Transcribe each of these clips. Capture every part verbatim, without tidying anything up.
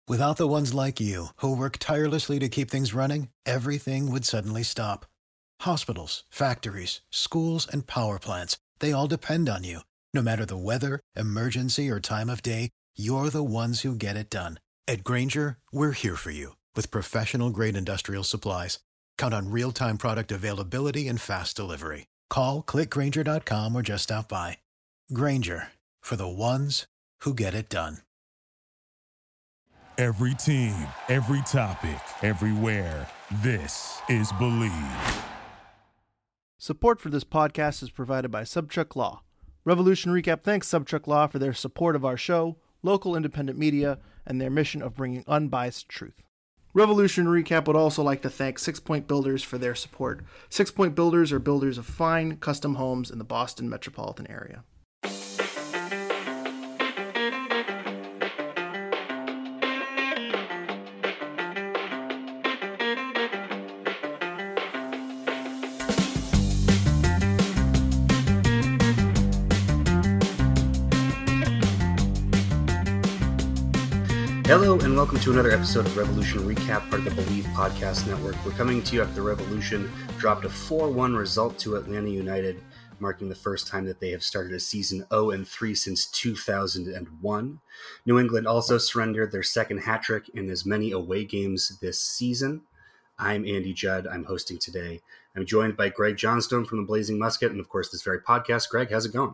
Without the ones like you, who work tirelessly to keep things running, everything would suddenly stop. Hospitals, factories, schools, and power plants, they all depend on you. No matter the weather, emergency, or time of day, you're the ones who get it done. At Grainger, we're here for you with professional-grade industrial supplies. Count on real-time product availability and fast delivery. Call, click grainger dot com, or just stop by. Grainger, for the ones who get it done. Every team, every topic, everywhere. This is Believe. Support for this podcast is provided by Subchuck Law. Revolution Recap thanks Subchuck Law for their support of our show, local independent media, and their mission of bringing unbiased truth. Revolution Recap would also like to thank Six Point Builders for their support. Six Point Builders are builders of fine, custom homes in the Boston metropolitan area. Hello and welcome to another episode of Revolution Recap, part of the Believe Podcast Network. We're coming to you after the Revolution dropped a four one result to Atlanta United, marking the first time that they have started a season oh and three since two thousand one. New England also surrendered their second hat-trick in as many away games this season. I'm Andy Judd. I'm hosting today. I'm joined by Greg Johnstone from the Blazing Musket and, of course, this very podcast. Greg, how's it going?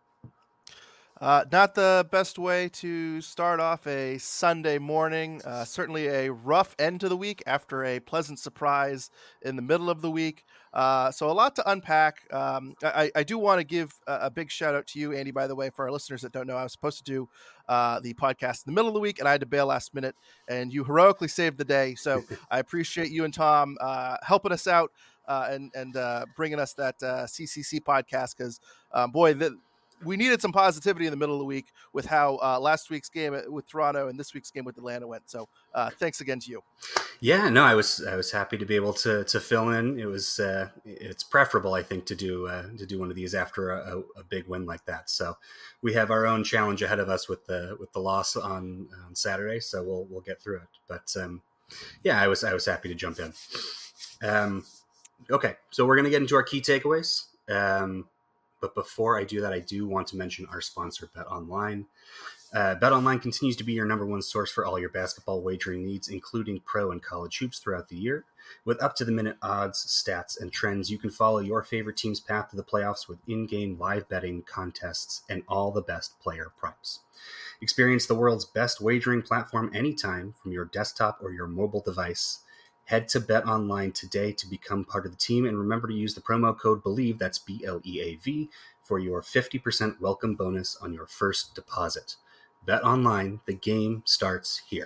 Uh, not the best way to start off a Sunday morning. Uh, certainly a rough end to the week after a pleasant surprise in the middle of the week. Uh, so a lot to unpack. Um, I, I do want to give a, a big shout out to you, Andy, by the way, for our listeners that don't know. I was supposed to do uh, the podcast in the middle of the week, and I had to bail last minute, and you heroically saved the day. So I appreciate you and Tom uh, helping us out uh, and, and uh, bringing us that uh, C C C podcast because, um, boy, the we needed some positivity in the middle of the week with how uh, last week's game with Toronto and this week's game with Atlanta went. So uh, thanks again to you. Yeah, no, I was I was happy to be able to to fill in. It was uh, it's preferable, I think, to do uh, to do one of these after a, a big win like that. So we have our own challenge ahead of us with the with the loss on, on Saturday. So we'll we'll get through it. But um, yeah, I was I was happy to jump in. Um, okay, so we're gonna get into our key takeaways. Um, But before I do that, I do want to mention our sponsor, BetOnline. Uh, BetOnline continues to be your number one source for all your basketball wagering needs, including pro and college hoops throughout the year. With up-to-the-minute odds, stats, and trends, you can follow your favorite team's path to the playoffs with in-game live betting, contests, and all the best player props. Experience the world's best wagering platform anytime from your desktop or your mobile device. Head to BetOnline today to become part of the team, and remember to use the promo code BELIEVE, that's B L E A V, for your fifty percent welcome bonus on your first deposit. BetOnline, the game starts here.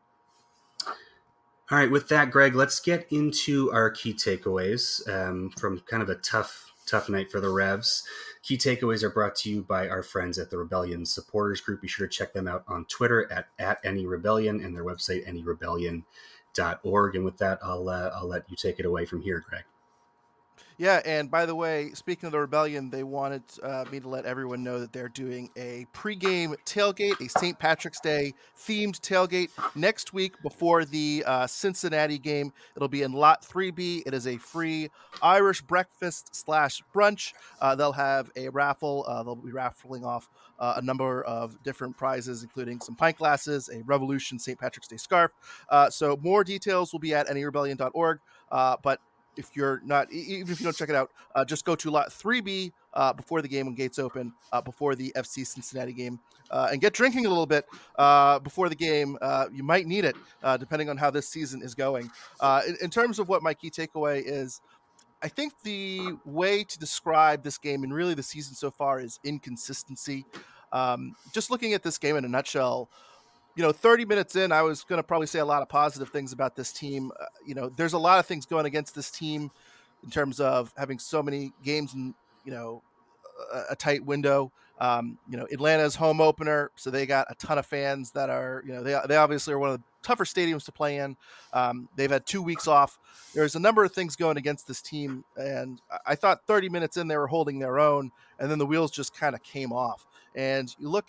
All right, with that, Greg, let's get into our key takeaways um, from kind of a tough, tough night for the Revs. Key takeaways are brought to you by our friends at the Rebellion Supporters Group. Be sure to check them out on Twitter at, at AnyRebellion and their website, any rebellion dot org. And with that, I'll uh, I'll let you take it away from here, Greg. Yeah, and by the way, speaking of the Rebellion, they wanted uh, me to let everyone know that they're doing a pregame tailgate, a Saint Patrick's Day themed tailgate next week before the uh, Cincinnati game. It'll be in Lot three B. It is a free Irish breakfast slash brunch. Uh, they'll have a raffle. Uh, they'll be raffling off uh, a number of different prizes, including some pint glasses, a Revolution Saint Patrick's Day scarf. Uh, so more details will be at any rebellion dot org. Uh, but if you're not, even if you don't check it out, uh, just go to Lot three B uh, before the game when gates open, uh, before the F C Cincinnati game, uh, and get drinking a little bit uh, before the game. Uh, you might need it, uh, depending on how this season is going. Uh, in, in terms of what my key takeaway is, I think the way to describe this game and really the season so far is inconsistency. Um, just looking at this game in a nutshell, you know, thirty minutes in, I was going to probably say a lot of positive things about this team. Uh, you know, there's a lot of things going against this team in terms of having so many games in, you know, a, a tight window. Um, you know, Atlanta's home opener, so they got a ton of fans that are, you know, they they obviously are one of the tougher stadiums to play in. Um, they've had two weeks off. There's a number of things going against this team, and I thought thirty minutes in, they were holding their own, and then the wheels just kind of came off. And you look at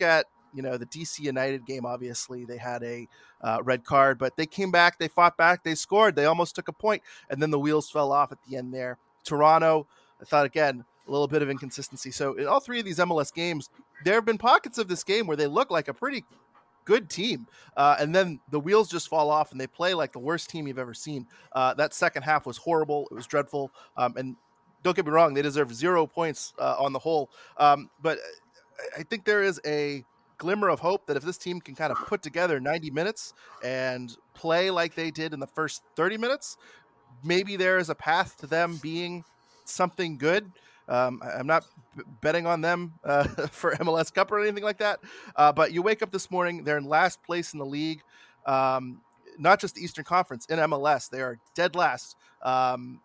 you know, the D C United game, obviously they had a uh, red card, but they came back, they fought back, they scored, they almost took a point, and then the wheels fell off at the end there. Toronto, I thought, again, a little bit of inconsistency. So in all three of these M L S games, there have been pockets of this game where they look like a pretty good team, uh, and then the wheels just fall off and they play like the worst team you've ever seen. Uh, that second half was horrible. It was dreadful. Um, and don't get me wrong, they deserve zero points uh, on the whole. Um, but I think there is a glimmer of hope that if this team can kind of put together ninety minutes and play like they did in the first thirty minutes, maybe there is a path to them being something good. Um, I'm not b- betting on them uh, for M L S Cup or anything like that. Uh, but you wake up this morning, they're in last place in the league. Um, not just the Eastern Conference, in M L S, they are dead last. Um,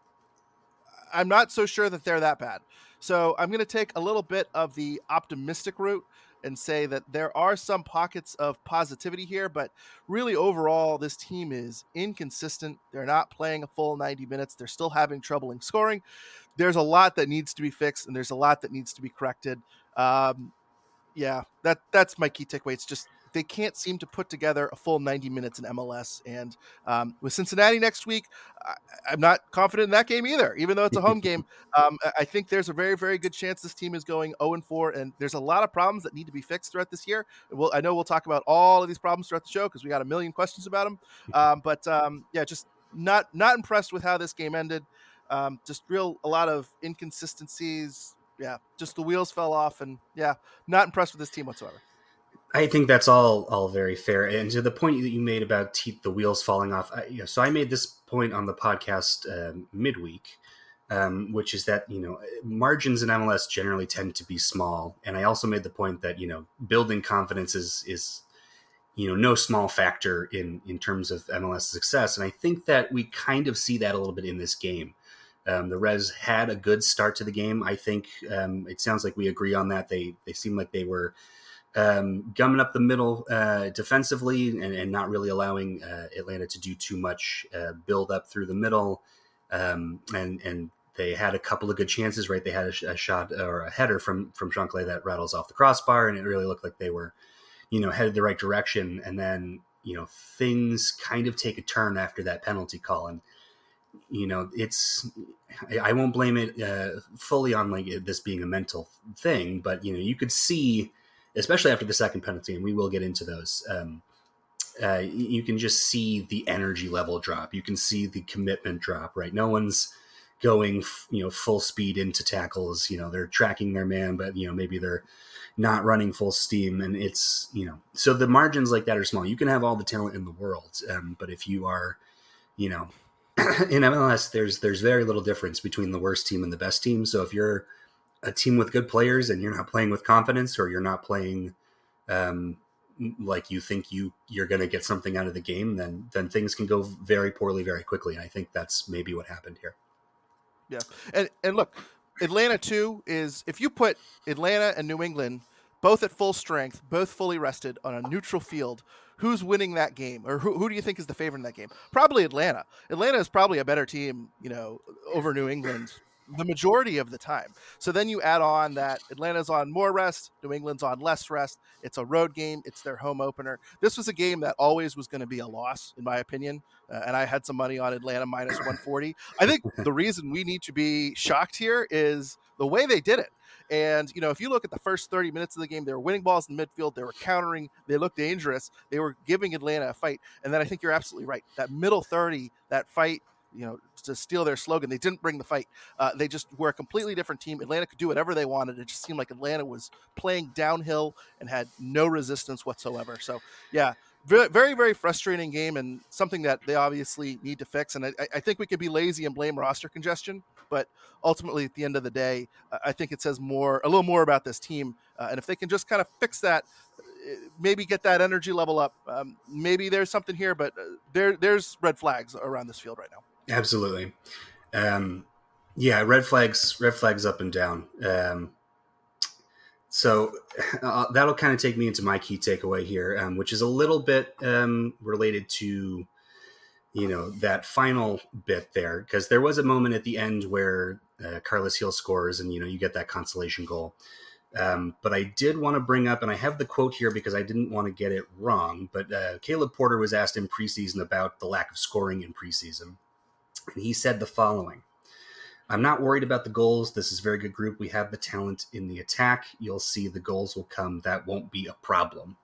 I'm not so sure that they're that bad. So I'm going to take a little bit of the optimistic route and say that there are some pockets of positivity here, but really overall, this team is inconsistent. They're not playing a full ninety minutes. They're still having trouble in scoring. There's a lot that needs to be fixed, and there's a lot that needs to be corrected. Um, yeah, that that's my key takeaway. It's just they can't seem to put together a full ninety minutes in M L S. And um, with Cincinnati next week, I, I'm not confident in that game either, even though it's a home game. Um, I think there's a very, very good chance this team is going oh and four, and there's a lot of problems that need to be fixed throughout this year. We'll, I know we'll talk about all of these problems throughout the show because we got a million questions about them. Um, but um, yeah, just not not impressed with how this game ended. Um, just real a lot of inconsistencies. Yeah, just the wheels fell off, and yeah, not impressed with this team whatsoever. I think that's all all very fair. And to the point that you made about te- the wheels falling off, I, you know, so I made this point on the podcast uh, midweek, um, which is that, you know, margins in M L S generally tend to be small. And I also made the point that, you know, building confidence is, is you know, no small factor in, in terms of M L S success. And I think that we kind of see that a little bit in this game. Um, the Revs had a good start to the game. I think um, it sounds like we agree on that. They they seem like they were um, gumming up the middle uh, defensively and, and not really allowing uh, Atlanta to do too much uh, build up through the middle. Um, and and they had a couple of good chances, right? They had a, a shot or a header from from Shankly that rattles off the crossbar, and it really looked like they were, you know, headed the right direction. And then, you know, things kind of take a turn after that penalty call. And you know, it's, I won't blame it uh, fully on like this being a mental thing, but, you know, you could see, especially after the second penalty, and we will get into those, um, uh, you can just see the energy level drop. You can see the commitment drop, right? No one's going, you know, full speed into tackles. You know, they're tracking their man, but, you know, maybe they're not running full steam. And it's, you know, so the margins like that are small. You can have all the talent in the world, um, but if you are, you know, in M L S, there's there's very little difference between the worst team and the best team. So if you're a team with good players and you're not playing with confidence, or you're not playing um, like you think you you're going to get something out of the game, then then things can go very poorly very quickly. And I think that's maybe what happened here. Yeah, and and look, Atlanta too is, if you put Atlanta and New England both at full strength, both fully rested on a neutral field, who's winning that game? Or who, who do you think is the favorite in that game? Probably Atlanta. Atlanta is probably a better team, you know, over New England the majority of the time. So then you add on that Atlanta's on more rest, New England's on less rest. It's a road game. It's their home opener. This was a game that always was going to be a loss, in my opinion. Uh, and I had some money on Atlanta minus one forty. I think the reason we need to be shocked here is the way they did it. And, you know, if you look at the first thirty minutes of the game, they were winning balls in midfield. They were countering. They looked dangerous. They were giving Atlanta a fight. And then I think you're absolutely right. That middle thirty, that fight, you know, to steal their slogan, they didn't bring the fight. Uh, they just were a completely different team. Atlanta could do whatever they wanted. It just seemed like Atlanta was playing downhill and had no resistance whatsoever. So, yeah, very, very, very frustrating game, and something that they obviously need to fix. And I, I think we could be lazy and blame roster congestion, but ultimately at the end of the day, I think it says more, a little more about this team. Uh, and if they can just kind of fix that, maybe get that energy level up, um, maybe there's something here, but uh, there, there's red flags around this field right now. Absolutely. Um, yeah, red flags, red flags up and down. Um, so uh, that'll kind of take me into my key takeaway here, um, which is a little bit um, related to, you know, that final bit there, because there was a moment at the end where uh, Carlos Gil scores and, you know, you get that consolation goal. Um, but I did want to bring up, and I have the quote here because I didn't want to get it wrong, but uh, Caleb Porter was asked in preseason about the lack of scoring in preseason. And he said the following: "I'm not worried about the goals. This is a very good group. We have the talent in the attack. You'll see the goals will come. That won't be a problem."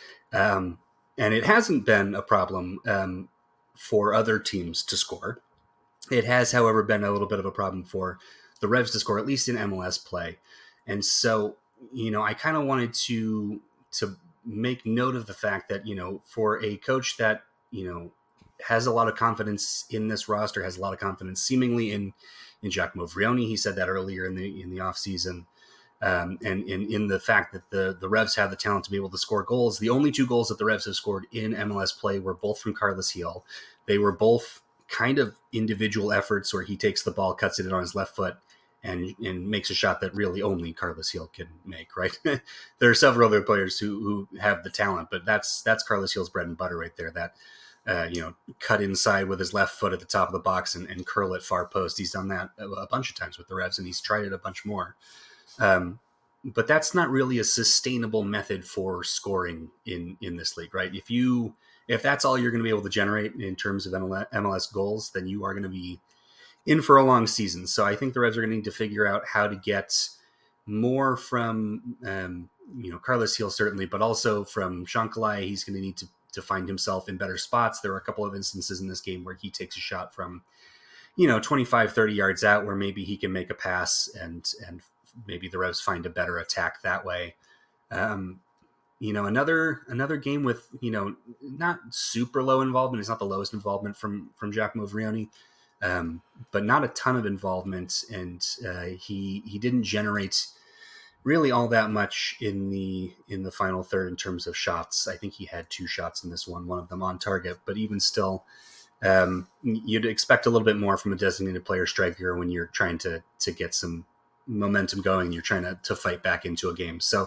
Um, and it hasn't been a problem um, for other teams to score. It has, however, been a little bit of a problem for the Revs to score, at least in M L S play. And so, you know, I kind of wanted to to make note of the fact that, you know, for a coach that, you know, has a lot of confidence in this roster, has a lot of confidence seemingly in in Giacomo Vrioni. He said that earlier in the in the offseason. Um, and in, in the fact that the, the Revs have the talent to be able to score goals. The only two goals that the Revs have scored in M L S play were both from Carlos Gil. They were both kind of individual efforts where he takes the ball, cuts it in on his left foot, and and makes a shot that really only Carlos Gil can make, right? There are several other players who, who have the talent, but that's that's Carlos Gil's bread and butter right there. That, uh, you know, cut inside with his left foot at the top of the box and, and curl it far post. He's done that a, a bunch of times with the Revs, and he's tried it a bunch more. Um, but that's not really a sustainable method for scoring in, in this league, right? If you if that's all you're going to be able to generate in terms of M L S goals, then you are going to be in for a long season. So I think the Revs are going to need to figure out how to get more from, um, you know, Carlos Gil certainly, but also from Shankly. He's going to need to, to find himself in better spots. There are a couple of instances in this game where he takes a shot from, you know, twenty-five, thirty yards out where maybe he can make a pass and, and maybe the Revs find a better attack that way. Um, you know, another, another game with, you know, not super low involvement. It's not the lowest involvement from, from Giacomo Vrioni. Um, but not a ton of involvement, and uh, he he didn't generate really all that much in the in the final third in terms of shots. I think he had two shots in this one, one of them on target. But even still, um, you'd expect a little bit more from a designated player striker when you're trying to to get some momentum going. You're trying to to fight back into a game. So,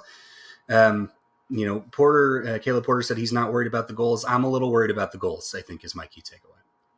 um, you know, Porter, uh, Caleb Porter said he's not worried about the goals. I'm a little worried about the goals, I think, is my key takeaway.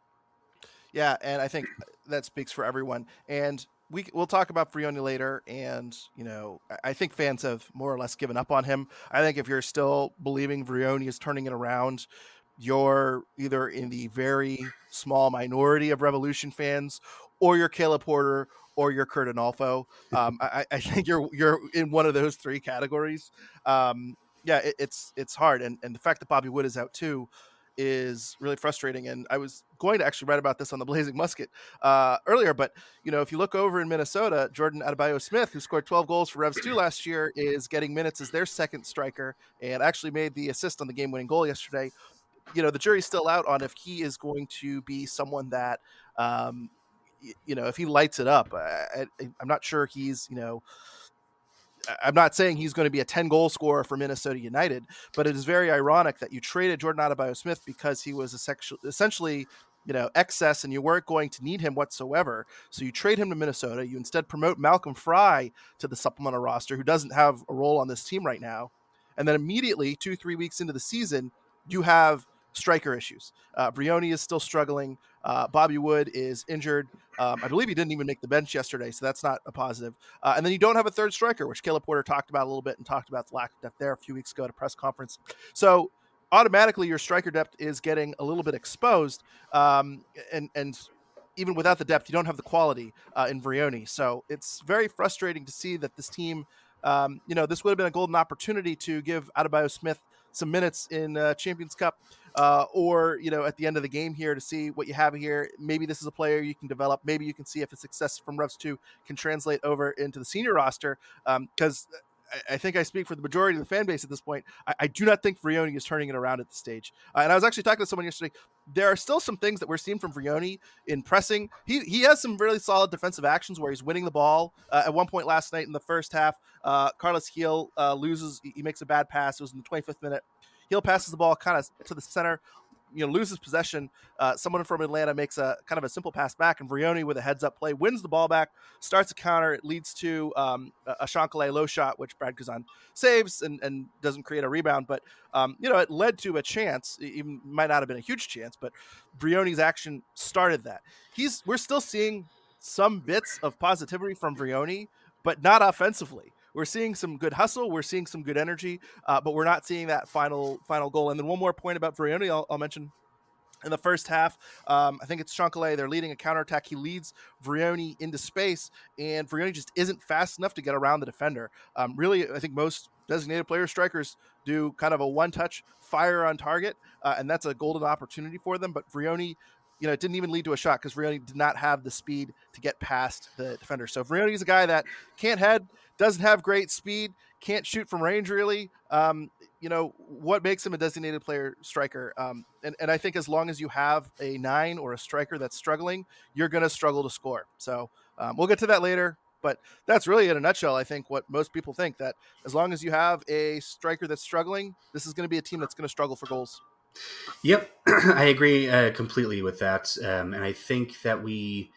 Yeah, and I think that speaks for everyone. And we we'll talk about Vrioni later. And you know, I think fans have more or less given up on him. I think if you're still believing Vrioni is turning it around, you're either in the very small minority of Revolution fans, or you're Caleb Porter, or you're Curt Onalfo. Um, I, I think you're you're in one of those three categories. Um, yeah, it, it's it's hard, and and the fact that Bobby Wood is out too is really frustrating. And I was going to actually write about this on the Blazing Musket uh, earlier, but you know, if you look over in Minnesota, Jordan Adebayo-Smith, who scored twelve goals for Revs two last year, is getting minutes as their second striker and actually made the assist on the game-winning goal yesterday. You know, the jury's still out on if he is going to be someone that, um, y- you know, if he lights it up. I, I, I'm not sure he's, you know, I'm not saying he's going to be a ten goal scorer for Minnesota United, but it is very ironic that you traded Jordan Adebayo-Smith because he was a sexu- essentially, you know, excess and you weren't going to need him whatsoever. So you trade him to Minnesota. You instead promote Malcolm Fry to the supplemental roster, who doesn't have a role on this team right now. And then immediately two, three weeks into the season, you have striker issues. Uh, Vrioni is still struggling. Uh, Bobby Wood is injured. Um, I believe he didn't even make the bench yesterday, so that's not a positive. Uh, and then you don't have a third striker, which Caleb Porter talked about a little bit and talked about the lack of depth there a few weeks ago at a press conference. So automatically your striker depth is getting a little bit exposed. Um, and, and even without the depth, you don't have the quality uh, in Vrioni. So it's very frustrating to see that this team, um, you know, this would have been a golden opportunity to give Adebayo-Smith some minutes in uh, Champions Cup, uh, or, you know, at the end of the game here to see what you have here. Maybe this is a player you can develop. Maybe you can see if a success from Revs two can translate over into the senior roster. Um, cause I, I think I speak for the majority of the fan base at this point. I, I do not think Vrioni is turning it around at this stage. Uh, and I was actually talking to someone yesterday. There are still some things that we're seeing from Vrioni in pressing. He he has some really solid defensive actions where he's winning the ball. Uh, at one point last night in the first half, uh, Carlos Gil uh, loses. He makes a bad pass. It was in the twenty-fifth minute. Gil passes the ball kind of to the center, you know, loses possession. Uh, someone from Atlanta makes a kind of a simple pass back, and Vrioni with a heads-up play wins the ball back, starts a counter. It leads to um, a Shankly low shot, which Brad Guzan saves and, and doesn't create a rebound. But, um, you know, it led to a chance. It even might not have been a huge chance, but Vrioni's action started that. He's We're still seeing some bits of positivity from Vrioni, but not offensively. we're seeing some good hustle, we're seeing some good energy, uh, but we're not seeing that final final goal. And then one more point about Vrioni, I'll, I'll mention. In the first half, um, I think it's Chancalay. They're leading a counterattack. He leads Vrioni into space, and Vrioni just isn't fast enough to get around the defender. Um, really, I think most designated player strikers do kind of a one-touch fire on target, uh, and that's a golden opportunity for them. But Vrioni, you know, it didn't even lead to a shot because Vrioni did not have the speed to get past the defender. So Vrioni is a guy that can't head, doesn't have great speed, can't shoot from range really. Um, you know, what makes him a designated player striker? Um, and, and I think as long as you have a nine or a striker that's struggling, you're going to struggle to score. So um, we'll get to that later. But that's really in a nutshell, I think, what most people think, that as long as you have a striker that's struggling, this is going to be a team that's going to struggle for goals. Yep, I agree uh, completely with that. Um, and I think that we,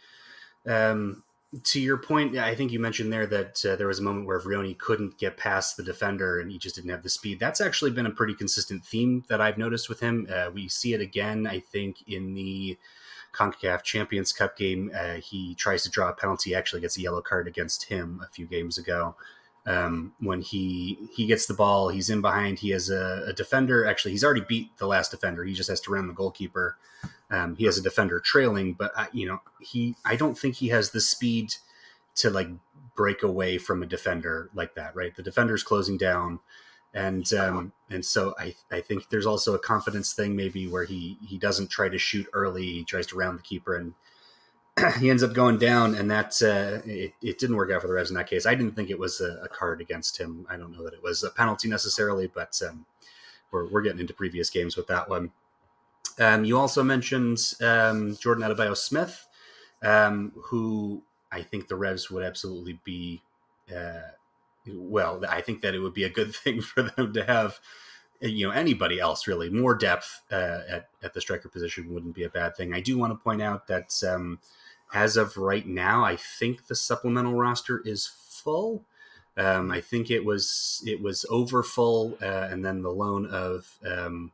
um, to your point, I think you mentioned there that uh, there was a moment where Vrioni couldn't get past the defender and he just didn't have the speed. That's actually been a pretty consistent theme that I've noticed with him. Uh, we see it again, I think, in the CONCACAF Champions Cup game. Uh, he tries to draw a penalty, actually gets a yellow card against him a few games ago. Um, when he he gets the ball, he's in behind, he has a, a defender. Actually, he's already beat the last defender. He just has to round the goalkeeper. Um, he has a defender trailing, but I, you know, he I don't think he has the speed to like break away from a defender like that, right? The defender's closing down. And um, and so I I think there's also a confidence thing maybe where he he doesn't try to shoot early. He tries to round the keeper and he ends up going down. And that uh, it, it didn't work out for the Revs in that case. I didn't think it was a, a card against him. I don't know that it was a penalty necessarily, but um, we're we're getting into previous games with that one. Um, you also mentioned um, Jordan Adebayo-Smith, um, who I think the Revs would absolutely be. Uh, Well, I think that it would be a good thing for them to have, you know, anybody else really. More depth uh, at, at the striker position wouldn't be a bad thing. I do want to point out that um, as of right now, I think the supplemental roster is full. Um, I think it was it was over full, uh, and then the loan of um,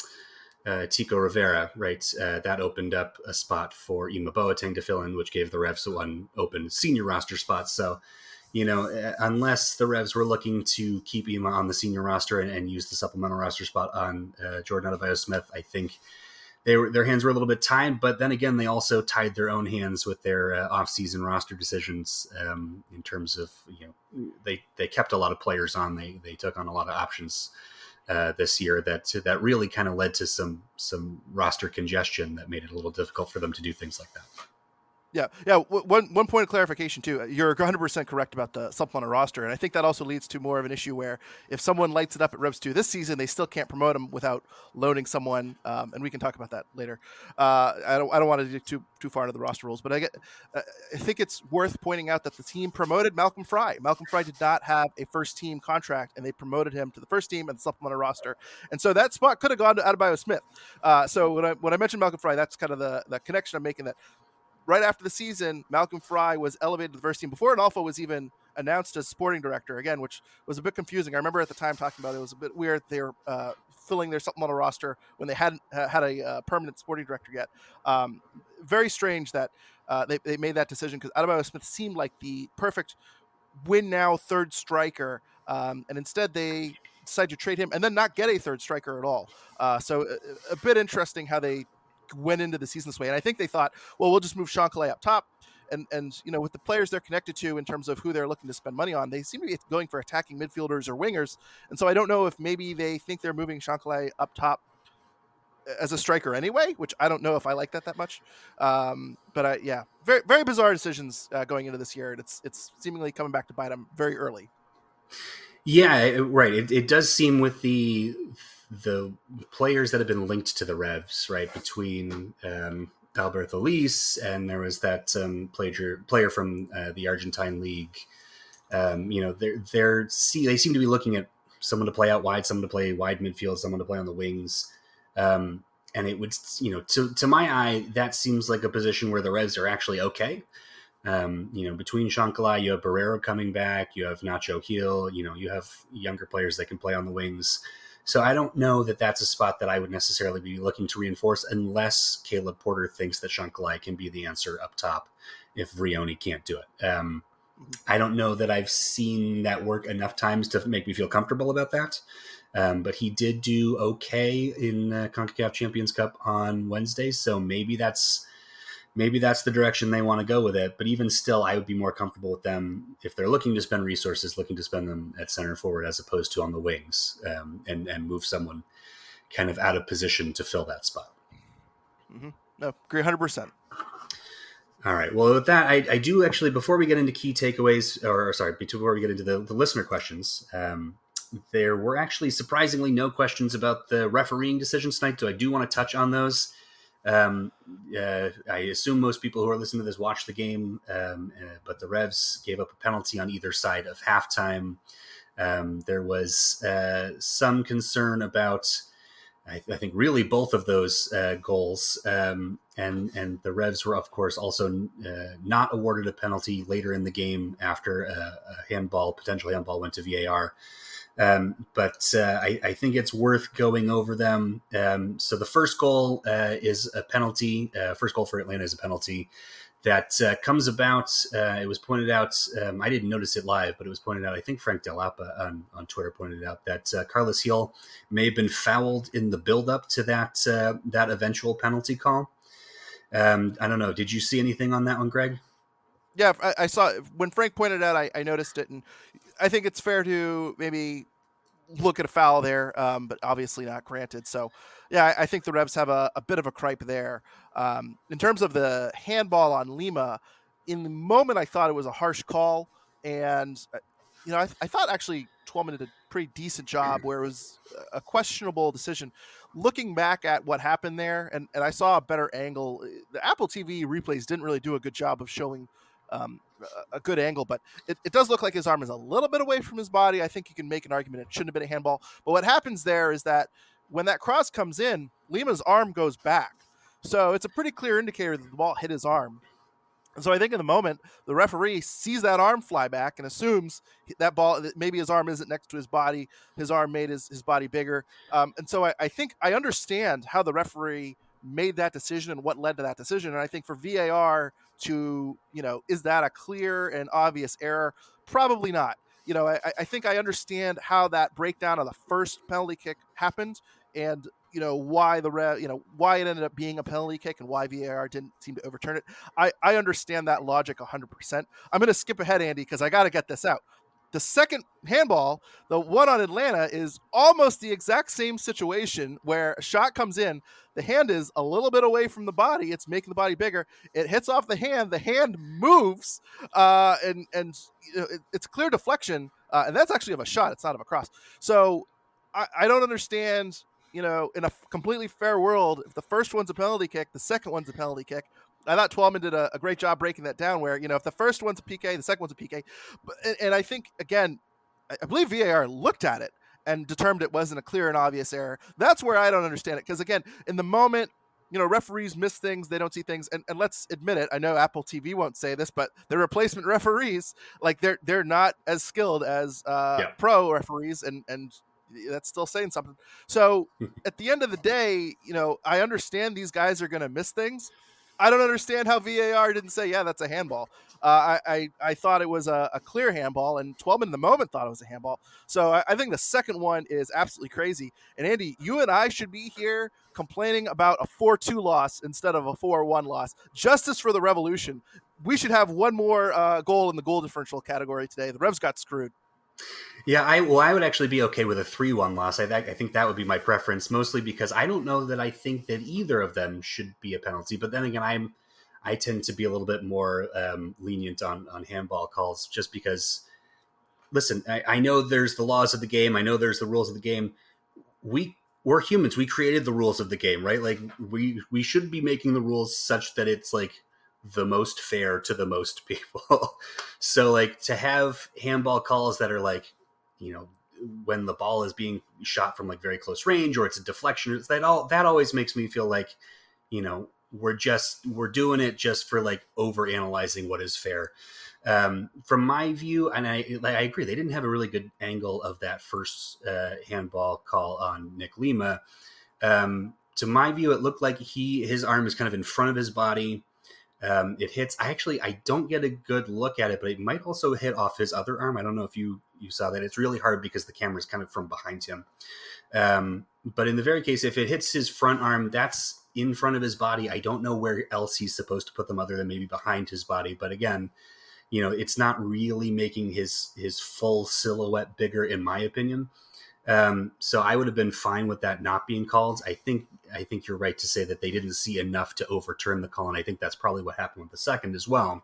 uh, Tico Rivera, right? Uh, that opened up a spot for Ima Boateng to fill in, which gave the Revs one open senior roster spot. So, you know, unless the Revs were looking to keep Ima on the senior roster and, and use the supplemental roster spot on uh, Jordan Adebayo-Smith, I think they were, their hands were a little bit tied. But then again, they also tied their own hands with their uh, off-season roster decisions um, in terms of, you know, they, they kept a lot of players on. They they took on a lot of options uh, this year that that really kind of led to some some roster congestion that made it a little difficult for them to do things like that. Yeah, yeah. One one point of clarification too. You're one hundred percent correct about the supplemental roster, and I think that also leads to more of an issue where if someone lights it up at Revs two this season, they still can't promote them without loaning someone, um, and we can talk about that later. Uh, I don't I don't want to get too too far into the roster rules, but I get uh, I think it's worth pointing out that the team promoted Malcolm Fry. Malcolm Fry did not have a first team contract, and they promoted him to the first team and the supplemental roster, and so that spot could have gone to Adebayo-Smith. Uh, so when I when I mentioned Malcolm Fry, that's kind of the the connection I'm making, that right after the season, Malcolm Fry was elevated to the first team before Analfo was even announced as sporting director again, which was a bit confusing. I remember at the time talking about it, it was a bit weird. They were uh, filling their supplemental roster when they hadn't uh, had a uh, permanent sporting director yet. Um, very strange that uh, they, they made that decision, because Adebayo-Smith seemed like the perfect win now third striker, um, and instead they decided to trade him and then not get a third striker at all. Uh, so a, a bit interesting how they went into the season this way. And I think they thought, well, we'll just move Chancalay up top. And, and, you know, with the players they're connected to in terms of who they're looking to spend money on, they seem to be going for attacking midfielders or wingers. And so I don't know if maybe they think they're moving Chancalay up top as a striker anyway, which I don't know if I like that that much. Um, but I, yeah, very, very bizarre decisions uh, going into this year. And it's, it's seemingly coming back to bite them very early. Yeah, right. It, it does seem with the, the players that have been linked to the Revs, right, between um, Alberto Lis and there was that um, player player from uh, the Argentine league. Um, you know, they're they're see they seem to be looking at someone to play out wide, someone to play wide midfield, someone to play on the wings. Um, and it would, you know, to to my eye, that seems like a position where the Revs are actually okay. Um, you know, between Chancalay, you have Barrero coming back, you have Nacho Gil, you know, you have younger players that can play on the wings. So I don't know that that's a spot that I would necessarily be looking to reinforce unless Caleb Porter thinks that Chancalay can be the answer up top if Vrioni can't do it. Um, I don't know that I've seen that work enough times to make me feel comfortable about that. Um, but he did do okay in uh, CONCACAF Champions Cup on Wednesday, so maybe that's maybe that's the direction they want to go with it. But even still, I would be more comfortable with them if they're looking to spend resources, looking to spend them at center forward as opposed to on the wings, um, and and move someone kind of out of position to fill that spot. Mm-hmm. No, agree one hundred percent. All right. Well, with that, I, I do actually, before we get into key takeaways, or, or sorry, before we get into the, the listener questions, um, there were actually surprisingly no questions about the refereeing decisions tonight, so I do want to touch on those. Um, uh, I assume most people who are listening to this watch the game, um, uh, but the Revs gave up a penalty on either side of halftime. Um, there was uh, some concern about, I, I think, really both of those uh, goals, um, and and the Revs were, of course, also uh, not awarded a penalty later in the game after a, a handball, potential handball, went to V A R. Um, but uh, I, I think it's worth going over them. Um, so the first goal uh, is a penalty. Uh, first goal for Atlanta is a penalty that uh, comes about. Uh, it was pointed out. Um, I didn't notice it live, but it was pointed out. I think Frank Delapa on, on Twitter pointed out that uh, Carlos Gil may have been fouled in the buildup to that uh, that eventual penalty call. Um, I don't know. Did you see anything on that one, Greg? Yeah, I, I saw when Frank pointed out. I, I noticed it, and I think it's fair to maybe look at a foul there, um, but obviously not granted. So, yeah, I, I think the Revs have a, a bit of a gripe there. Um, in terms of the handball on Lima, in the moment I thought it was a harsh call, and you know I, I thought actually Twellman did a pretty decent job where it was a questionable decision. Looking back at what happened there, and, and I saw a better angle. The Apple T V replays didn't really do a good job of showing um, a good angle, but it, it does look like his arm is a little bit away from his body. I think you can make an argument it shouldn't have been a handball. But what happens there is that when that cross comes in, Lima's arm goes back. So it's a pretty clear indicator that the ball hit his arm. And so I think in the moment, the referee sees that arm fly back and assumes that ball, that maybe his arm isn't next to his body. His arm made his, his body bigger. Um, and so I, I think I understand how the referee made that decision and what led to that decision. And I think for V A R to, you know, is that a clear and obvious error? Probably not. You know, I, I think I understand how that breakdown of the first penalty kick happened, and you know why the re, you know why it ended up being a penalty kick and why V A R didn't seem to overturn it. I, I understand that logic one hundred percent. I'm going to skip ahead, Andy, because I got to get this out. The second handball, the one on Atlanta, is almost the exact same situation where a shot comes in, the hand is a little bit away from the body, it's making the body bigger, it hits off the hand, the hand moves, uh, and and you know, it, it's clear deflection, uh, and that's actually of a shot, it's not of a cross. So I, I don't understand, you know, in a completely fair world, if the first one's a penalty kick, the second one's a penalty kick. I thought Twellman did a, a great job breaking that down where, you know, if the first one's a P K, the second one's a P K. But, and, and I think, again, I, I believe V A R looked at it and determined it wasn't a clear and obvious error. That's where I don't understand it. Because, again, in the moment, you know, referees miss things, they don't see things. And, and let's admit it, I know Apple T V won't say this, but the replacement referees, like, they're they're not as skilled as uh, yeah. pro referees, and and that's still saying something. So, at the end of the day, you know, I understand these guys are going to miss things. I don't understand how V A R didn't say, yeah, that's a handball. Uh, I, I I thought it was a, a clear handball, and Twellman in the moment thought it was a handball. So I, I think the second one is absolutely crazy. And Andy, you and I should be here complaining about a four two loss instead of a four one loss. Justice for the Revolution. We should have one more uh, goal in the goal differential category today. The Revs got screwed. Yeah, I well, I would actually be okay with a three one loss. I, I think that would be my preference, mostly because I don't know that I think that either of them should be a penalty. But then again, I'm I tend to be a little bit more um, lenient on on handball calls, just because. Listen, I, I know there's the laws of the game. I know there's the rules of the game. We we're humans. We created the rules of the game, right? Like we we should be making the rules such that it's like the most fair to the most people. So like to have handball calls that are like, you know, when the ball is being shot from like very close range, or it's a deflection, it's that all that always makes me feel like, you know, we're just, we're doing it just for like over analyzing what is fair. Um, from my view, and I, I agree, they didn't have a really good angle of that first uh, handball call on Nick Lima. Um, to my view, it looked like he, his arm is kind of in front of his body. Um, it hits. I actually I don't get a good look at it, but it might also hit off his other arm. I don't know if you you saw that. It's really hard because the camera's kind of from behind him. Um, but in the very case, if it hits his front arm, that's in front of his body. I don't know where else he's supposed to put them other than maybe behind his body. But again, you know, it's not really making his his full silhouette bigger, in my opinion. Um, so I would have been fine with that not being called. I think I think you're right to say that they didn't see enough to overturn the call, and I think that's probably what happened with the second as well.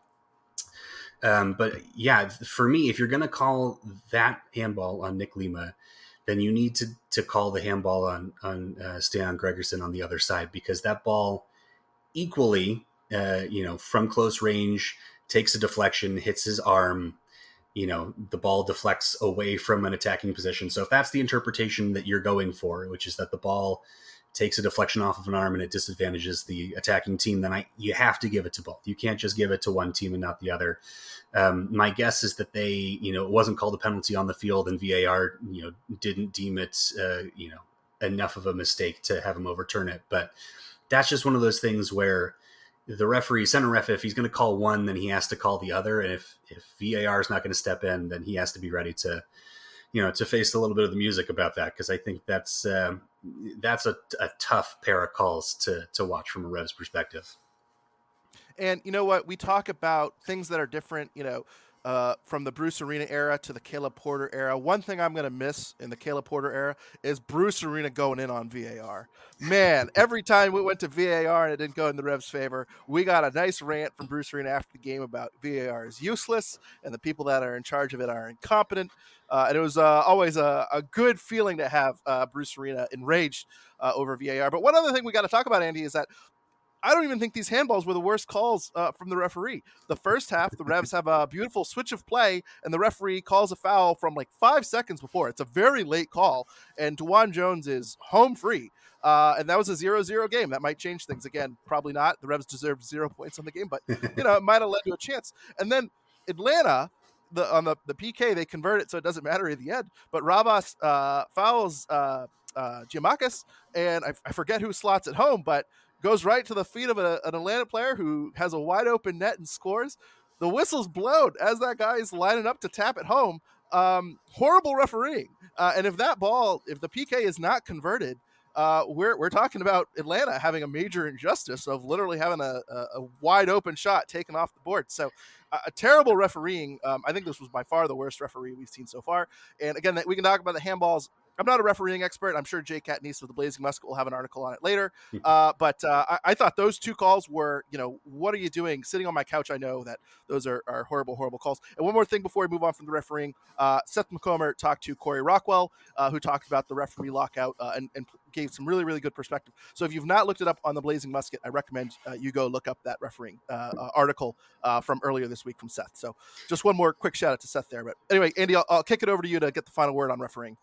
Um, but yeah, for me, if you're going to call that handball on Nick Lima, then you need to to call the handball on on uh, Stian Gregerson on the other side, because that ball equally, uh, you know, from close range, takes a deflection, hits his arm. You know, the ball deflects away from an attacking position. So if that's the interpretation that you're going for, which is that the ball takes a deflection off of an arm and it disadvantages the attacking team, then I you have to give it to both. You can't just give it to one team and not the other. Um, my guess is that they, you know, it wasn't called a penalty on the field, and V A R, you know, didn't deem it, uh, you know, enough of a mistake to have him overturn it. But that's just one of those things where the referee, center ref, if he's going to call one, then he has to call the other. And if, if V A R is not going to step in, then he has to be ready to, you know, to face a little bit of the music about that. Cause I think that's, um, that's a, a tough pair of calls to, to watch from a Revs perspective. And you know what? We talk about things that are different, you know, uh, from the Bruce Arena era to the Caleb Porter era. One thing I'm going to miss in the Caleb Porter era is Bruce Arena going in on V A R. Man, every time we went to V A R and it didn't go in the Revs' favor, we got a nice rant from Bruce Arena after the game about V A R is useless and the people that are in charge of it are incompetent. Uh, and it was uh, always a, a good feeling to have uh, Bruce Arena enraged uh, over V A R. But one other thing we got to talk about, Andy, is that I don't even think these handballs were the worst calls uh, from the referee. The first half, the Revs have a beautiful switch of play, and the referee calls a foul from like five seconds before. It's a very late call, and DeJuan Jones is home free. Uh, and that was a zero zero game. That might change things. Again, probably not. The Revs deserved zero points on the game, but you know, it might have led to a chance. And then Atlanta, the on the, the P K, they convert it so it doesn't matter at the end. But Rabas uh, fouls uh, uh, Giamakis, and I, I forget who slots at home, but goes right to the feet of a, an Atlanta player who has a wide open net and scores. The whistle's blown as that guy is lining up to tap it home. Um, horrible refereeing. Uh, and if that ball, if the P K is not converted, uh, we're we're talking about Atlanta having a major injustice of literally having a, a, a wide open shot taken off the board. So uh, a terrible refereeing. Um, I think this was by far the worst referee we've seen so far. And again, we can talk about the handballs. I'm not a refereeing expert. I'm sure Jay Katniss with the Blazing Musket will have an article on it later. Uh, but uh, I, I thought those two calls were, you know, what are you doing? Sitting on my couch, I know that those are, are horrible, horrible calls. And one more thing before we move on from the refereeing, uh, Seth McComber talked to Corey Rockwell, uh, who talked about the referee lockout uh, and, and gave some really, really good perspective. So if you've not looked it up on the Blazing Musket, I recommend uh, you go look up that refereeing uh, uh, article uh, from earlier this week from Seth. So just one more quick shout out to Seth there. But anyway, Andy, I'll, I'll kick it over to you to get the final word on refereeing.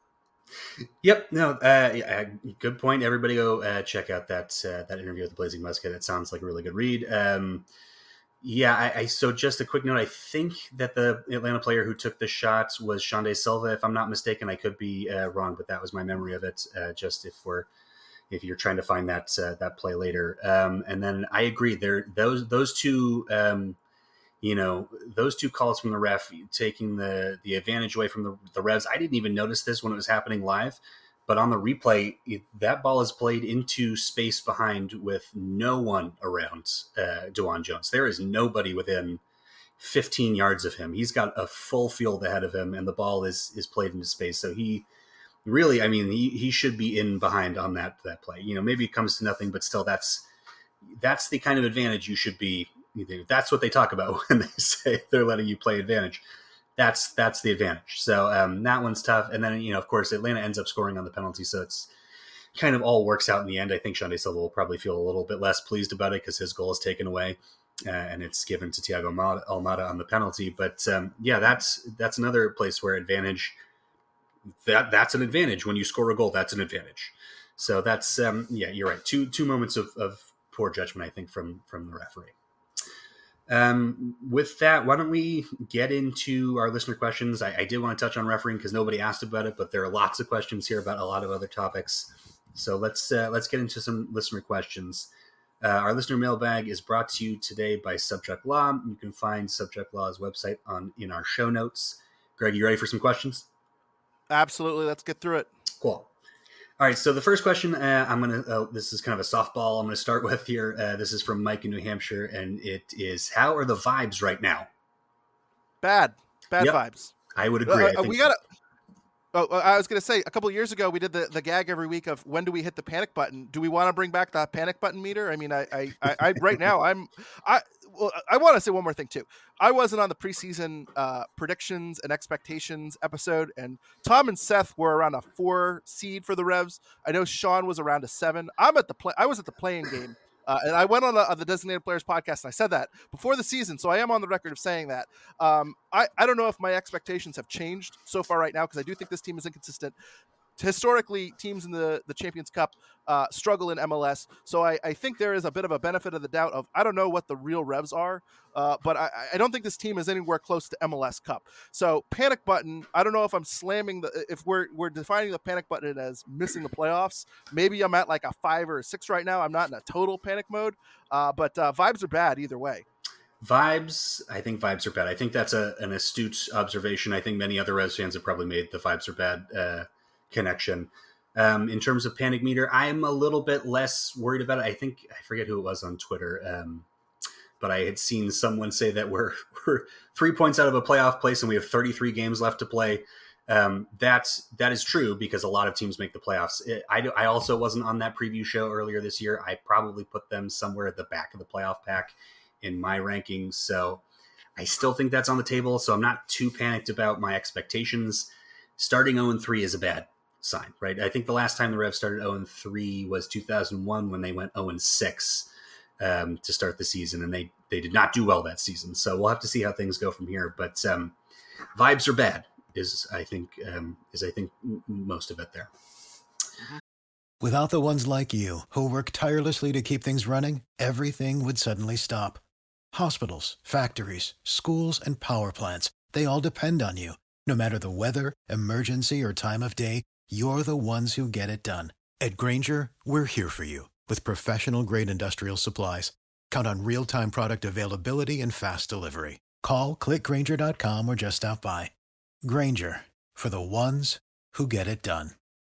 Yep. No. Uh, yeah, good point. Everybody, go uh, check out that uh, that interview with the Blazing Musket. That sounds like a really good read. Um, yeah. I, I so just a quick note. I think that the Atlanta player who took the shot was Shande Silva, if I'm not mistaken. I could be uh, wrong, but that was my memory of it. Uh, just if we're if you're trying to find that uh, that play later. Um, and then I agree. There those those two. Um, You know, those two calls from the ref taking the, the advantage away from the, the Revs. I didn't even notice this when it was happening live, but on the replay, it, that ball is played into space behind with no one around uh, DeJuan Jones. There is nobody within fifteen yards of him. He's got a full field ahead of him, and the ball is is played into space. So he really, I mean, he, he should be in behind on that that play. You know, maybe it comes to nothing, but still, that's that's the kind of advantage you should be. That's what they talk about when they say they're letting you play advantage. That's that's the advantage. So um, that one's tough. And then, you know, of course, Atlanta ends up scoring on the penalty. So it's kind of all works out in the end. I think Shande Silva will probably feel a little bit less pleased about it because his goal is taken away uh, and it's given to Thiago Almada on the penalty. But um, yeah, that's that's another place where advantage, that that's an advantage. When you score a goal, that's an advantage. So that's, um, yeah, you're right. Two two moments of, of poor judgment, I think, from from the referee. Um, with that, why don't we get into our listener questions? I, I did want to touch on refereeing because nobody asked about it, but there are lots of questions here about a lot of other topics. So let's uh, let's get into some listener questions. Uh, our listener mailbag is brought to you today by Subject Law. You can find Subject Law's website on in our show notes. Greg, you ready for some questions? Absolutely. Let's get through it. Cool. All right. So the first question, uh, I'm going to, uh, this is kind of a softball I'm going to start with here. Uh, this is from Mike in New Hampshire, and it is, how are the vibes right now? Bad. Bad Yep. vibes. I would agree. Uh, I think we got to. Oh, I was going to say, a couple of years ago, we did the, the gag every week of when do we hit the panic button? Do we want to bring back the panic button meter? I mean, I, I, I, I right now, I'm, I, well, I want to say one more thing too. I wasn't on the preseason uh, predictions and expectations episode, and Tom and Seth were around a four seed for the Revs. I know Sean was around a seven. I'm at the play. I was at the playing game. Uh, and I went on the, on the Designated Players podcast, and I said that before the season, so I am on the record of saying that. Um, I, I don't know if my expectations have changed so far right now, because I do think this team is inconsistent. Historically, teams in the, the Champions Cup uh, struggle in M L S, so I, I think there is a bit of a benefit of the doubt of, I don't know what the real Revs are, uh, but I, I don't think this team is anywhere close to M L S Cup. So panic button, I don't know if I'm slamming the, if we're we're defining the panic button as missing the playoffs. Maybe I'm at like a five or a six right now. I'm not in a total panic mode, uh, but uh, vibes are bad either way. Vibes, I think vibes are bad. I think that's a, an astute observation. I think many other Revs fans have probably made the vibes are bad uh, connection. Um, in terms of panic meter, I'm a little bit less worried about it. I think, I forget who it was on Twitter, um, but I had seen someone say that we're, we're three points out of a playoff place and we have thirty-three games left to play. Um, that's, that is true because a lot of teams make the playoffs. It, I, do, I also wasn't on that preview show earlier this year. I probably put them somewhere at the back of the playoff pack in my rankings. So I still think that's on the table. So I'm not too panicked about my expectations. Starting oh and three is a bad sign, right? I think the last time the Revs started oh and three was two thousand one when they went oh and six um, to start the season, and they they did not do well that season. So we'll have to see how things go from here. But um, vibes are bad is I think um, is I think m- most of it there. Without the ones like you who work tirelessly to keep things running, everything would suddenly stop. Hospitals, factories, schools, and power plants, they all depend on you. No matter the weather, emergency, or time of day, you're the ones who get it done. At Grainger, we're here for you with professional-grade industrial supplies. Count on real-time product availability and fast delivery. Call, click Grainger dot com, or just stop by. Grainger, for the ones who get it done.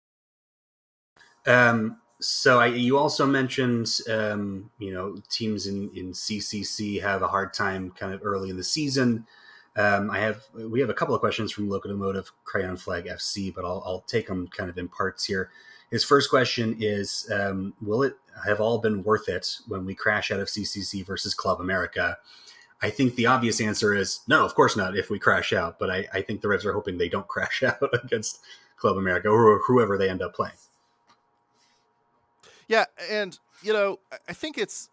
Um, so I, you also mentioned, um, you know, teams in, in C C C have a hard time kind of early in the season. Um, I have, we have a couple of questions from Locomotive Crayon Flag F C, but I'll, I'll take them kind of in parts here. His first question is, um, will it have all been worth it when we crash out of C C C versus Club America? I think the obvious answer is no, of course not if we crash out, but I, I think the Revs are hoping they don't crash out against Club America or whoever they end up playing. Yeah, and, you know, I think it's...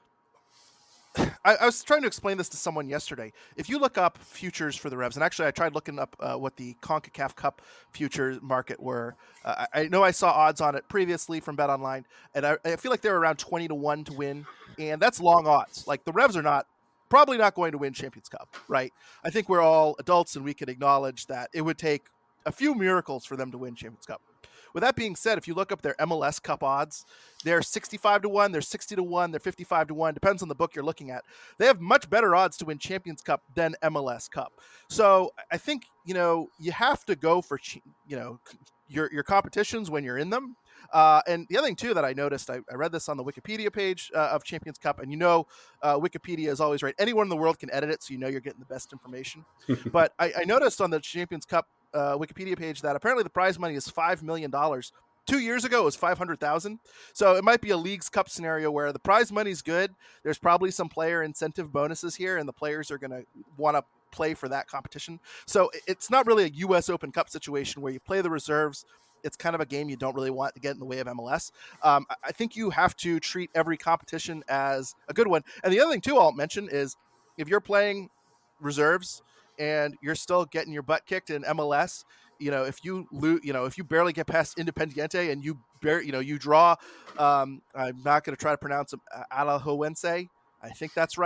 I, I was trying to explain this to someone yesterday. If you look up futures for the Revs, and actually I tried looking up uh, what the CONCACAF Cup future market were. Uh, I, I know I saw odds on it previously from BetOnline, and I, I feel like they're around twenty to one to win, and that's long odds. Like, the Revs are not probably not going to win Champions Cup, right? I think we're all adults, and we can acknowledge that it would take a few miracles for them to win Champions Cup. With that being said, if you look up their M L S Cup odds, they're sixty-five to one, they're sixty to one, they're fifty-five to one, depends on the book you're looking at. They have much better odds to win Champions Cup than M L S Cup. So I think, you know, you have to go for, you know, your, your competitions when you're in them. Uh, and the other thing, too, that I noticed, I, I read this on the Wikipedia page uh, of Champions Cup, and you know uh, Wikipedia is always right. Anyone in the world can edit it, so you know you're getting the best information. But I, I noticed on the Champions Cup uh, Wikipedia page that apparently the prize money is five million dollars. Two years ago, it was five hundred thousand dollars. So it might be a Leagues Cup scenario where the prize money's good. There's probably some player incentive bonuses here, and the players are going to want to play for that competition. So it's not really a U S Open Cup situation where you play the reserves. It's kind of a game you don't really want to get in the way of M L S. Um, I think you have to treat every competition as a good one. And the other thing, too, I'll mention is if you're playing reserves and you're still getting your butt kicked in M L S, you know, if you lose, you know, if you barely get past Independiente and you bear, you know, you draw, um, I'm not going to try to pronounce them, Alajuelense. I think that's right.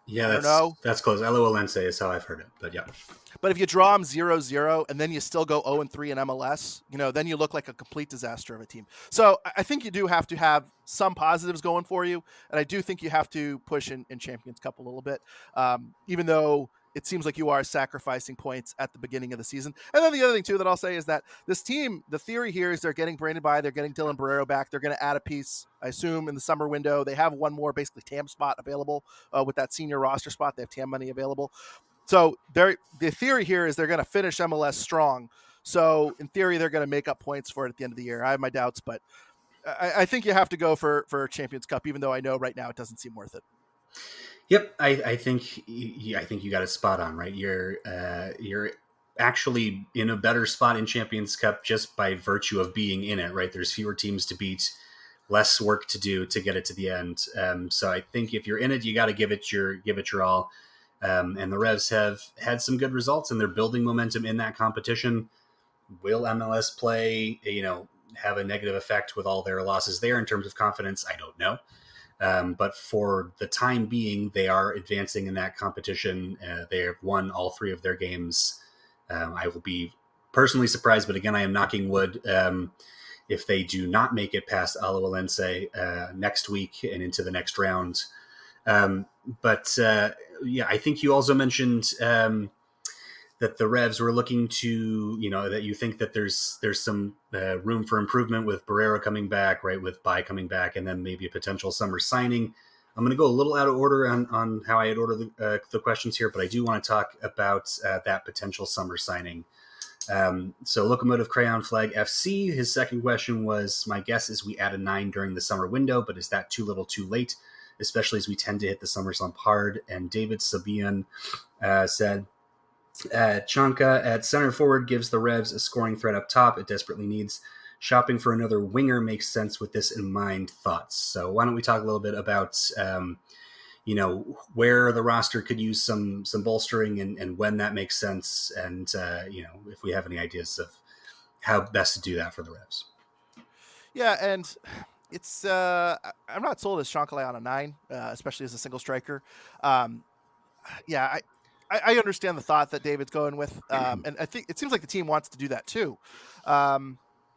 Yeah, I don't that's know. that's close. Aloalense is how I've heard it, but yeah. But if you draw them zero zero and then you still go oh and three in M L S, you know, then you look like a complete disaster of a team. So I think you do have to have some positives going for you. And I do think you have to push in, in Champions Cup a little bit, um, even though it seems like you are sacrificing points at the beginning of the season. And then the other thing, too, that I'll say is that this team, the theory here is they're getting Brandon Bye, they're getting Dylan Barrero back. They're going to add a piece, I assume, in the summer window. They have one more basically T A M spot available uh, with that senior roster spot. They have T A M money available. So they're, the theory here is they're going to finish M L S strong. So in theory, they're going to make up points for it at the end of the year. I have my doubts, but I, I think you have to go for, for Champions Cup, even though I know right now it doesn't seem worth it. Yep, I, I think you, I think you got it spot on, right? You're uh, you're actually in a better spot in Champions Cup just by virtue of being in it, right? There's fewer teams to beat, less work to do to get it to the end. Um, so I think if you're in it, you got to give it your give it your all. Um, and the Revs have had some good results, and they're building momentum in that competition. Will M L S play, you know, have a negative effect with all their losses there in terms of confidence? I don't know. Um, but for the time being, they are advancing in that competition. Uh, they have won all three of their games. Um, I will be personally surprised, but again, I am knocking wood um, if they do not make it past Aloalense uh, next week and into the next round. Um, but uh, yeah, I think you also mentioned um, that the Revs were looking to, you know, that you think that there's there's some uh, room for improvement with Barrero coming back, right, with Bye coming back, and then maybe a potential summer signing. I'm going to go a little out of order on, on how I had ordered the, uh, the questions here, but I do want to talk about uh, that potential summer signing. Um, so Locomotive Crayon Flag F C, his second question was, my guess is we add a nine during the summer window, but is that too little too late, especially as we tend to hit the summer slump hard? And David Sabian uh, said, Uh, Chanka at center forward gives the Revs a scoring threat up top it desperately needs. Shopping for another winger makes sense with this in mind. Thoughts? So why don't we talk a little bit about, um, you know, where the roster could use some some bolstering and, and when that makes sense, and uh, you know, if we have any ideas of how best to do that for the Revs. Yeah, and it's uh, I'm not sold as Shankale on a nine, uh, especially as a single striker. Um, yeah, I. I understand the thought that David's going with, um, and I think it seems like the team wants to do that too. Um,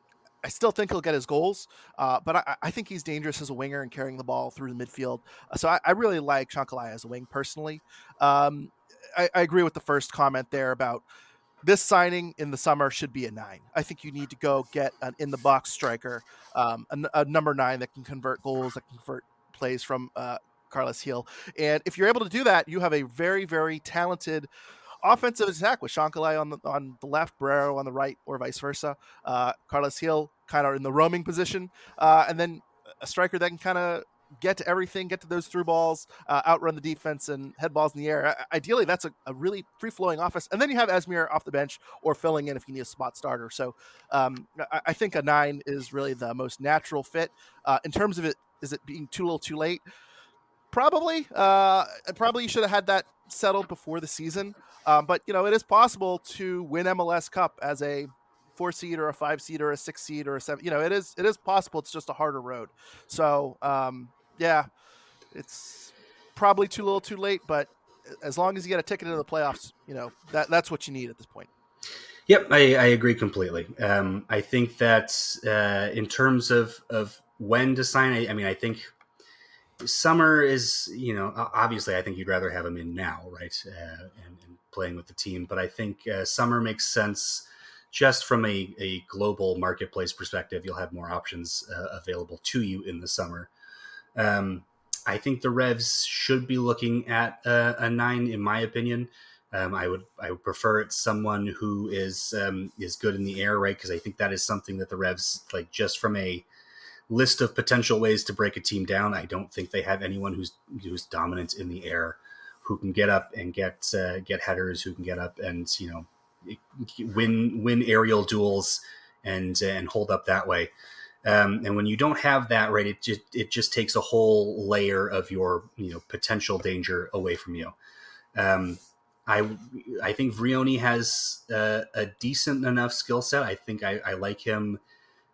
I still think he'll get his goals, uh, but I, I think he's dangerous as a winger and carrying the ball through the midfield. So I, I really like Chankalaya as a wing personally. Um, I, I agree with the first comment there about this signing in the summer should be a nine. I think you need to go get an in-the-box striker, um, a, a number nine that can convert goals, that can convert plays from uh, Carlos Gil. And if you're able to do that, you have a very, very talented offensive attack with Shankale on the on the left, Barrero on the right, or vice versa. Uh, Carlos Gil kind of in the roaming position, uh, and then a striker that can kind of get to everything, get to those through balls, uh, outrun the defense, and head balls in the air. I, ideally, that's a, a really free-flowing offense. And then you have Esmir off the bench or filling in if you need a spot starter. So um, I, I think a nine is really the most natural fit. Uh, in terms of it, is it being too little too late? Probably. Uh, probably you should have had that settled before the season. Um, but, you know, it is possible to win M L S Cup as a four seed or a five seed or a six seed or a seven. You know, it is it is possible. It's just a harder road. So, um, yeah, it's probably too little too late. But as long as you get a ticket into the playoffs, you know, that that's what you need at this point. Yep, I, I agree completely. Um, I think that uh, in terms of, of when to sign, I, I mean, I think summer is, you know, obviously I think you'd rather have him in now, right, uh, and, and playing with the team. But I think uh, summer makes sense just from a, a global marketplace perspective. You'll have more options uh, available to you in the summer. Um, I think the Revs should be looking at uh, a nine, in my opinion. Um, I would I would prefer it's someone who is um, is good in the air, right? Because I think that is something that the Revs, like, just from a list of potential ways to break a team down, I don't think they have anyone who's who's dominant in the air, who can get up and get uh, get headers, who can get up and, you know, win win aerial duels and and hold up that way. Um, and when you don't have that, right, it just it just takes a whole layer of your, you know, potential danger away from you. Um, I I think Vrioni has uh, a decent enough skill set. I think I, I like him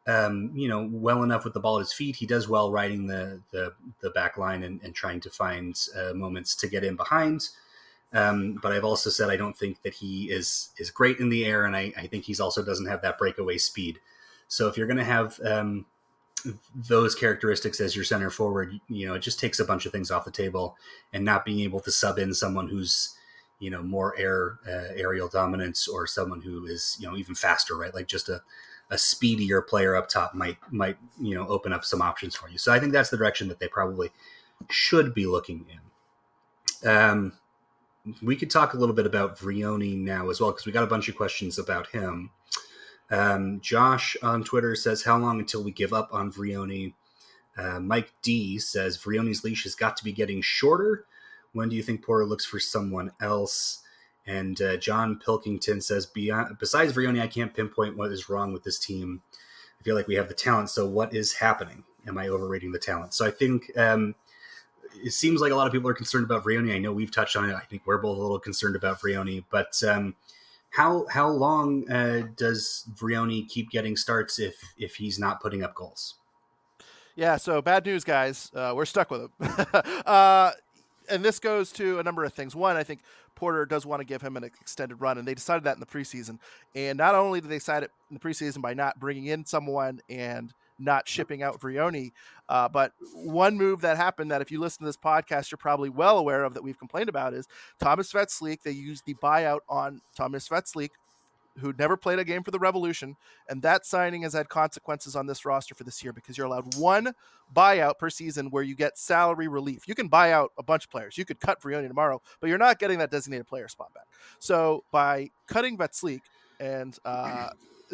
um, you know, well enough with the ball at his feet. He does well riding the the, the back line and, and trying to find uh, moments to get in behind. Um, but I've also said I don't think that he is is great in the air, and I, I think he's also doesn't have that breakaway speed. So if you're going to have um, those characteristics as your center forward, you know, it just takes a bunch of things off the table, and not being able to sub in someone who's, you know, more air uh, aerial dominance, or someone who is, you know, even faster, right? Like just a, a speedier player up top might, might, you know, open up some options for you. So I think that's the direction that they probably should be looking in. Um, we could talk a little bit about Vrioni now as well, because we got a bunch of questions about him. Um, Josh on Twitter says, how long until we give up on Vrioni? Uh, Mike D says, Vrioni's leash has got to be getting shorter. When do you think Porter looks for someone else? And uh, John Pilkington says, Beyond, besides Vrioni, I can't pinpoint what is wrong with this team. I feel like we have the talent, so what is happening? Am I overrating the talent? So I think um, it seems like a lot of people are concerned about Vrioni. I know we've touched on it. I think we're both a little concerned about Vrioni. But um, how how long uh, does Vrioni keep getting starts if if he's not putting up goals? Yeah, so bad news, guys. Uh, we're stuck with him. uh, and this goes to a number of things. One, I think Porter does want to give him an extended run, and they decided that in the preseason. And not only did they decide it in the preseason by not bringing in someone and not shipping out Vrioni, uh, but one move that happened that if you listen to this podcast, you're probably well aware of, that we've complained about, is Thomas Vetslik. They used the buyout on Thomas Vetslik, who never played a game for the Revolution, and that signing has had consequences on this roster for this year, because you're allowed one buyout per season where you get salary relief. You can buy out a bunch of players. You could cut Vrioni tomorrow, but you're not getting that designated player spot back. So by cutting Vetslik, and uh,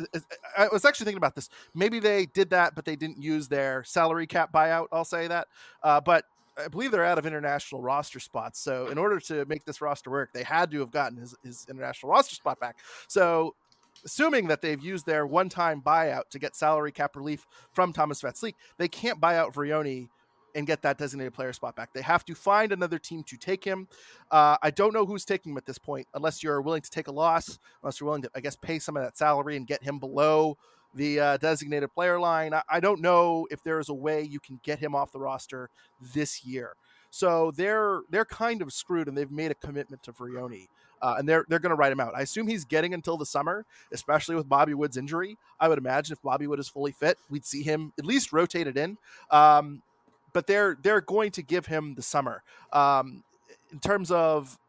I was actually thinking about this, maybe they did that, but they didn't use their salary cap buyout, I'll say that. Uh, but I believe they're out of international roster spots. So in order to make this roster work, they had to have gotten his, his international roster spot back. So assuming that they've used their one-time buyout to get salary cap relief from Thomas Vetslik, they can't buy out Vrioni and get that designated player spot back. They have to find another team to take him. Uh, I don't know who's taking him at this point, unless you're willing to take a loss, unless you're willing to, I guess, pay some of that salary and get him below the uh, designated player line. I, I don't know if there is a way you can get him off the roster this year. So they're they're kind of screwed, and they've made a commitment to Vrioni, uh, and they're they're going to write him out. I assume he's getting until the summer, especially with Bobby Wood's injury. I would imagine if Bobby Wood is fully fit, we'd see him at least rotated in. Um, but they're they're going to give him the summer. Um, in terms of,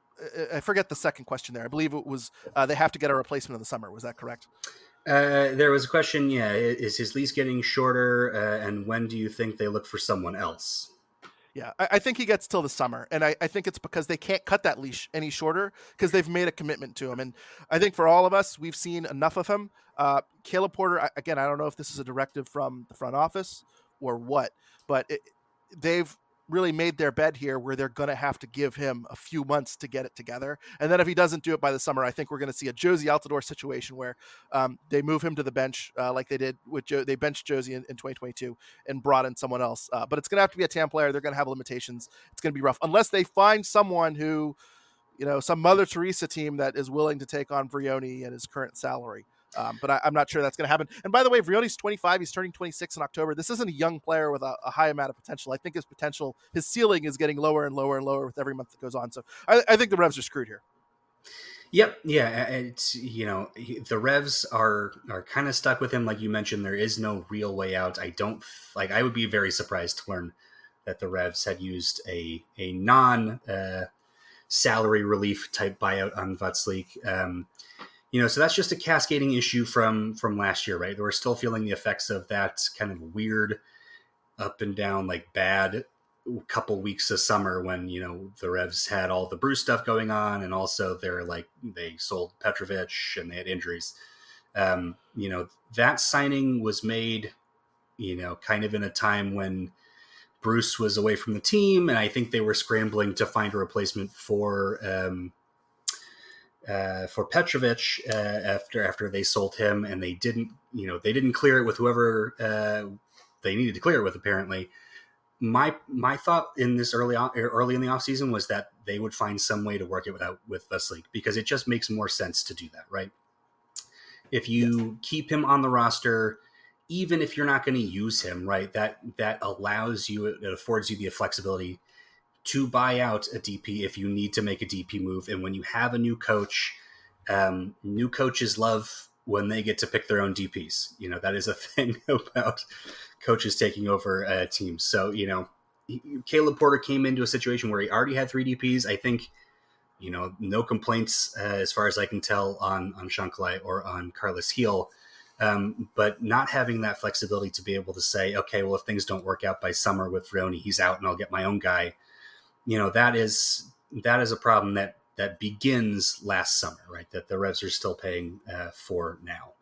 I forget the second question there. I believe it was uh, they have to get a replacement in the summer. Was that correct? Uh, there was a question, yeah, is his lease getting shorter, uh, and when do you think they look for someone else? Yeah, I, I think he gets till the summer, and I, I think it's because they can't cut that leash any shorter, because they've made a commitment to him. And I think for all of us, we've seen enough of him. Uh, Caleb Porter, again, I don't know if this is a directive from the front office or what, but it, they've really made their bed here where they're going to have to give him a few months to get it together. And then if he doesn't do it by the summer, I think we're going to see a Jozy Altidore situation where um, they move him to the bench uh, like they did with Joe. They benched Jozy in, in twenty twenty-two and brought in someone else. Uh, but it's going to have to be a T A M player. They're going to have limitations. It's going to be rough unless they find someone who, you know, some Mother Teresa team that is willing to take on Vrioni and his current salary. Um, but I, I'm not sure that's going to happen. And by the way, Vrioni's twenty-five. He's turning twenty-six in October. This isn't a young player with a, a high amount of potential. I think his potential, his ceiling is getting lower and lower and lower with every month that goes on. So I, I think the Revs are screwed here. Yep. Yeah. It's, you know, the Revs are, are kind of stuck with him. Like you mentioned, there is no real way out. I don't like, I would be very surprised to learn that the Revs had used a, a non uh, salary relief type buyout on Vetslik. Um, You know, so that's just a cascading issue from from last year, right? We're still feeling the effects of that kind of weird up and down, like bad couple weeks of summer when, you know, the Revs had all the Bruce stuff going on, and also they're like, they sold Petrovic and they had injuries. Um, you know, that signing was made, you know, kind of in a time when Bruce was away from the team, and I think they were scrambling to find a replacement for um Uh, for Petrovic uh, after after they sold him, and they didn't, you know, they didn't clear it with whoever uh, they needed to clear it with. Apparently, my my thought in this early on, early in the off season was that they would find some way to work it without with Vetslik, because it just makes more sense to do that, right? If you yes. keep him on the roster even if you're not going to use him, right, that that allows you, it affords you the flexibility to buy out a D P if you need to make a D P move. And when you have a new coach, um, new coaches love when they get to pick their own D Ps. You know, that is a thing about coaches taking over uh, teams. So, you know, Caleb Porter came into a situation where he already had three D Ps. I think, you know, no complaints uh, as far as I can tell on, on Sean Kalai or on Carlos Heel. Um, but not having that flexibility to be able to say, okay, well, if things don't work out by summer with Vrioni, he's out and I'll get my own guy. You know, that is, that is a problem that, that begins last summer, right? That the Revs are still paying uh, for now.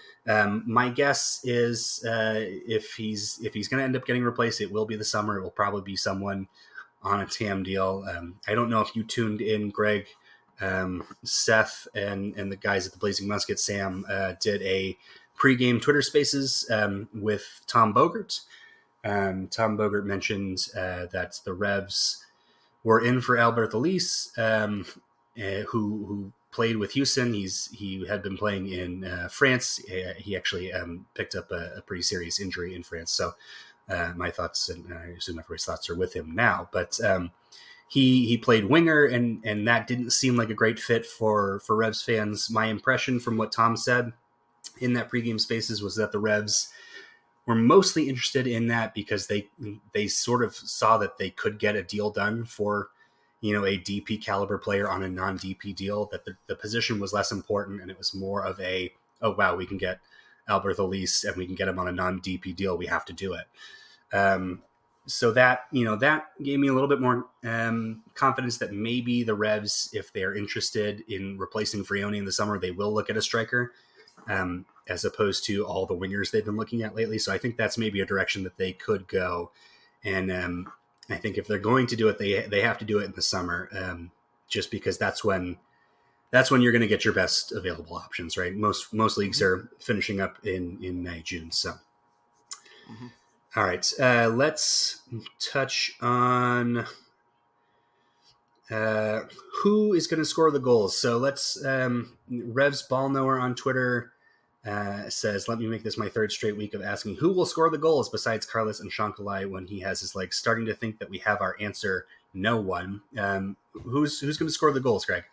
Um, my guess is uh, if he's, if he's going to end up getting replaced, it will be the summer. It will probably be someone on a T A M deal. Um, I don't know if you tuned in, Greg, um, Seth and, and the guys at the Blazing Musket, Sam, uh, did a pre-game Twitter Spaces um, with Tom Bogert. Um, Tom Bogert mentioned uh, that the Revs were in for Albert Elise, um, uh, who who played with Houston. He's he had been playing in uh, France. Uh, he actually um, picked up a, a pretty serious injury in France. So uh, my thoughts, and I assume everybody's thoughts, are with him now. But um, he he played winger, and and that didn't seem like a great fit for for Revs fans. My impression from what Tom said in that pregame Spaces was that the Revs were mostly interested in that because they they sort of saw that they could get a deal done for, you know, a D P caliber player on a non-D P deal, that the, the position was less important and it was more of a, oh, wow, we can get Albert Elise and we can get him on a non-D P deal. We have to do it. Um, so that, you know, that gave me a little bit more um, confidence that maybe the Revs, if they're interested in replacing Vrioni in the summer, they will look at a striker. Um, as opposed to all the wingers they've been looking at lately. So I think that's maybe a direction that they could go. And um, I think if they're going to do it, they they have to do it in the summer, um, just because that's when that's when you're going to get your best available options, right? Most most leagues are finishing up in, in May, June. So, mm-hmm. All right, uh, let's touch on uh, who is going to score the goals. So let's um, Revs Ball Knower on Twitter Uh, says, let me make this my third straight week of asking who will score the goals besides Carlos and Sean Kalai when he has his legs. Starting to think that we have our answer. No one. Um, who's who's going to score the goals, Greg?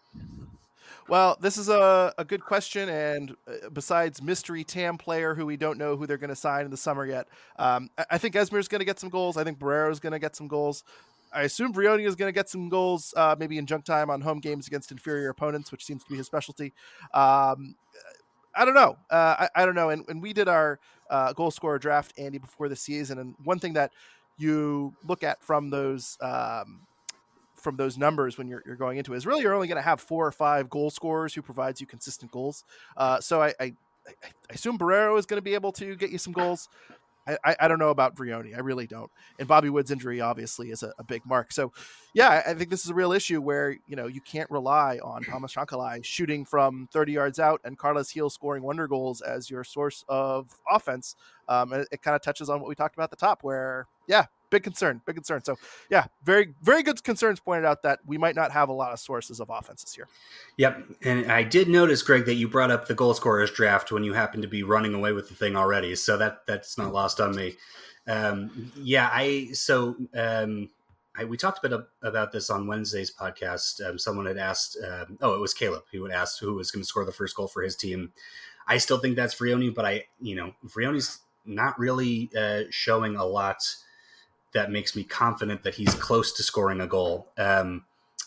Well, this is a, a good question. And besides mystery T A M player who we don't know who they're going to sign in the summer yet, um, I, I think Esmer's going to get some goals. I think Barrero is going to get some goals. I assume Vrioni is going to get some goals, uh, maybe in junk time on home games against inferior opponents, which seems to be his specialty. Um, I don't know. Uh, I, I don't know. And, and we did our uh, goal scorer draft, Andy, before the season. And one thing that you look at from those um, from those numbers when you're, you're going into it is really you're only going to have four or five goal scorers who provides you consistent goals. Uh, so I, I, I assume Barrero is going to be able to get you some goals. I, I don't know about Vrioni. I really don't. And Bobby Wood's injury obviously is a, a big mark. So yeah, I think this is a real issue where, you know, you can't rely on Thomas Sean Kalai shooting from thirty yards out and Carlos Heel scoring wonder goals as your source of offense. Um, and it, it kind of touches on what we talked about at the top where, yeah, big concern, big concern. So yeah, very, very good concerns pointed out that we might not have a lot of sources of offenses here. Yep. And I did notice, Greg, that you brought up the goal scorers draft when you happened to be running away with the thing already. So that that's not lost on me. Um, yeah, I, so um, I, we talked a bit about this on Wednesday's podcast. Um, someone had asked, um, oh, it was Caleb who had asked who was going to score the first goal for his team. I still think that's Vrioni, but I, you know, Vrioni's not really uh, showing a lot that makes me confident that he's close to scoring a goal. Um,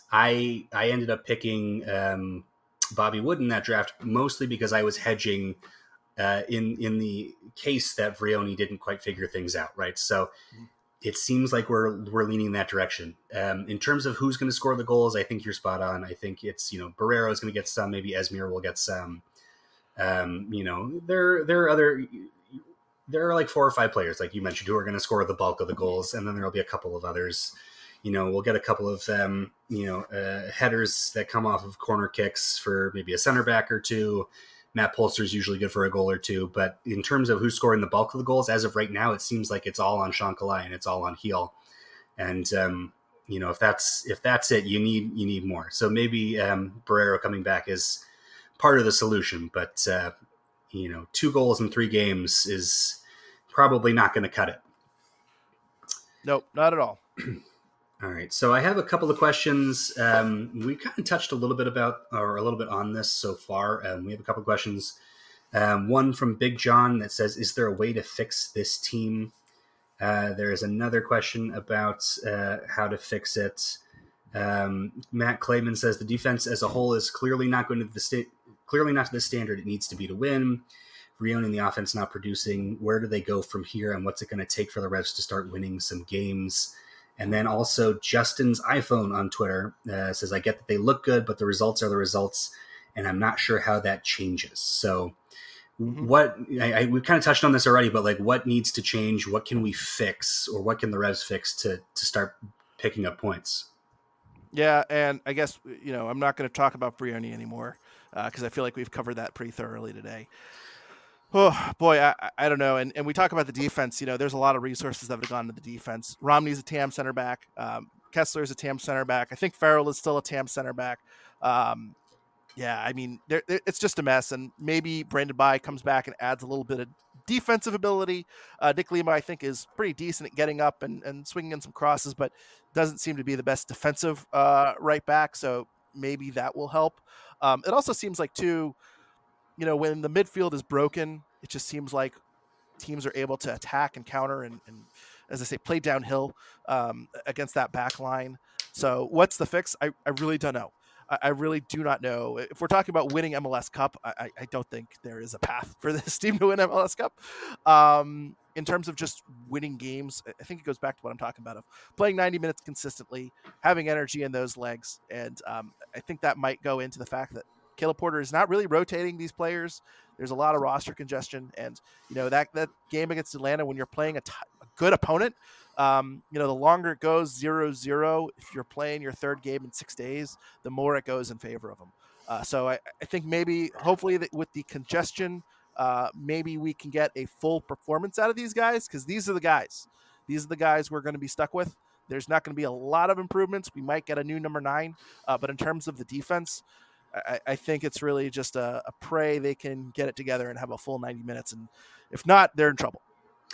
I I ended up picking um, Bobby Wood in that draft mostly because I was hedging uh, in in the case that Vrioni didn't quite figure things out, right? So it seems like we're we're leaning in that direction. Um, in terms of who's going to score the goals, I think you're spot on. I think it's, you know, Barrero is going to get some, maybe Esmir will get some. Um, you know, there there are other. There are like four or five players, like you mentioned, who are going to score the bulk of the goals. And then there'll be a couple of others, you know, we'll get a couple of, um, you know, uh, headers that come off of corner kicks for maybe a center back or two. Matt Polster is usually good for a goal or two. But in terms of who's scoring the bulk of the goals, as of right now, it seems like it's all on Sean Kalai and it's all on Heel. And, um, you know, if that's, if that's it, you need, you need more. So maybe um, Barrero coming back is part of the solution, but, uh, you know, two goals in three games is probably not going to cut it. Nope, not at all. All right, so I have a couple of questions. Um, we kind of touched a little bit about, or a little bit on this so far. Um, we have a couple of questions. Um, one from Big John that says, is there a way to fix this team? Uh, there is another question about uh, how to fix it. Um, Matt Clayman says the defense as a whole is clearly not going to the sta- clearly not to the standard it needs to be to win. Vrioni and the offense not producing. Where do they go from here, and what's it going to take for the Revs to start winning some games? And then also Justin's iPhone on Twitter uh, says, I get that they look good, but the results are the results, and I'm not sure how that changes. So mm-hmm. what I, I, we've kind of touched on this already, but like what needs to change? What can we fix, or what can the Revs fix to to start picking up points? Yeah, and I guess, you know, I'm not going to talk about Vrioni anymore because uh, I feel like we've covered that pretty thoroughly today. Oh, boy, I, I don't know. And and we talk about the defense. You know, there's a lot of resources that have gone to the defense. Romney's a T A M center back. Um, Kessler's a T A M center back. I think Farrell is still a T A M center back. Um, yeah, I mean, there, it's just a mess. And maybe Brandon Bye comes back and adds a little bit of defensive ability. Uh, Nick Lima, I think, is pretty decent at getting up and, and swinging in some crosses, but doesn't seem to be the best defensive uh, right back. So maybe that will help. Um, it also seems like, too, you know, when the midfield is broken, it just seems like teams are able to attack and counter and, and as I say, play downhill um, against that back line. So what's the fix? I, I really don't know. I, I really do not know. If we're talking about winning M L S Cup, I, I don't think there is a path for this team to win M L S Cup. Um, in terms of just winning games, I think it goes back to what I'm talking about of playing ninety minutes consistently, having energy in those legs. And um, I think that might go into the fact that Caleb Porter is not really rotating these players. There's a lot of roster congestion, and you know that that game against Atlanta, when you're playing a, t- a good opponent, um, you know the longer it goes zero zero. If you're playing your third game in six days, the more it goes in favor of them. Uh, so I, I think maybe, hopefully, that with the congestion, uh, maybe we can get a full performance out of these guys, because these are the guys. These are the guys we're going to be stuck with. There's not going to be a lot of improvements. We might get a new number nine, uh, but in terms of the defense, I, I think it's really just a, a pray they can get it together and have a full ninety minutes. And if not, they're in trouble.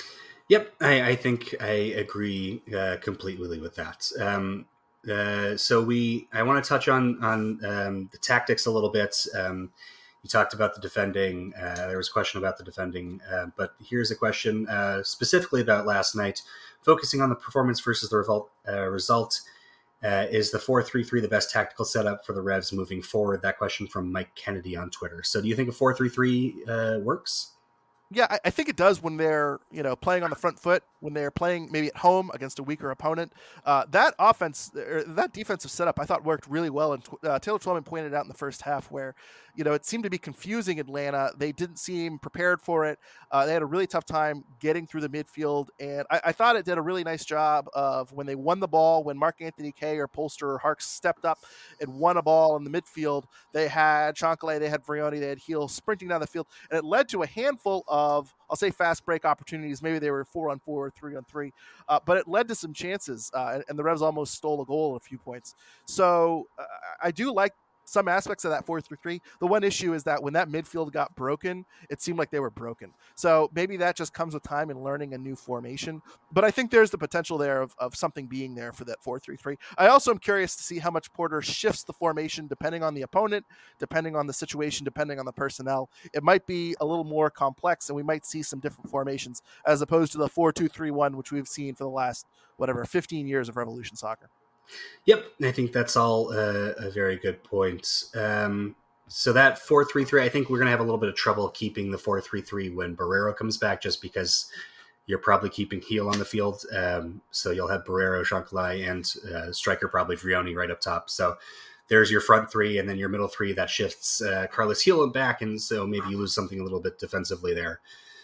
Yep, I, I think I agree uh, completely with that. Um, uh, so we, I want to touch on on um, the tactics a little bit. Um, you talked about the defending. Uh, there was a question about the defending, uh, but here's a question uh, specifically about last night, focusing on the performance versus the result. Uh, result. Uh, is the four three three the best tactical setup for the Revs moving forward? That question from Mike Kennedy on Twitter. So do you think a four three three uh, works? Yeah, I, I think it does when they're, you know, playing on the front foot, when they're playing maybe at home against a weaker opponent. Uh, that offense, or that defensive setup, I thought worked really well. And uh, Taylor Twellman pointed out in the first half where, you know, it seemed to be confusing Atlanta. They didn't seem prepared for it. Uh, they had a really tough time getting through the midfield. And I, I thought it did a really nice job of when they won the ball, when Mark Anthony Kaye or Polster or Harks stepped up and won a ball in the midfield, they had Chancalay, they had Vrioni, they had Heel sprinting down the field. And it led to a handful of, I'll say, fast break opportunities. Maybe they were four on four or three on three, uh, but it led to some chances, uh, and, and the Revs almost stole a goal at a few points. So uh, I do like some aspects of that four three three. The one issue is that when that midfield got broken, it seemed like they were broken. So maybe that just comes with time and learning a new formation. But I think there's the potential there of, of something being there for that four three three. I also am curious to see how much Porter shifts the formation depending on the opponent, depending on the situation, depending on the personnel. It might be a little more complex, and we might see some different formations as opposed to the four two three one, which we've seen for the last, whatever, fifteen years of Revolution Soccer. Yep, I think that's all uh, a very good point. Um, so that four three three, I think we're going to have a little bit of trouble keeping the four three three when Barreiro comes back, just because you're probably keeping Heel on the field. Um, so you'll have Barreiro, Chancalay, and uh, striker probably Vrioni right up top. So there's your front three, and then your middle three that shifts uh, Carlos Heel and back, and so maybe you lose something a little bit defensively there.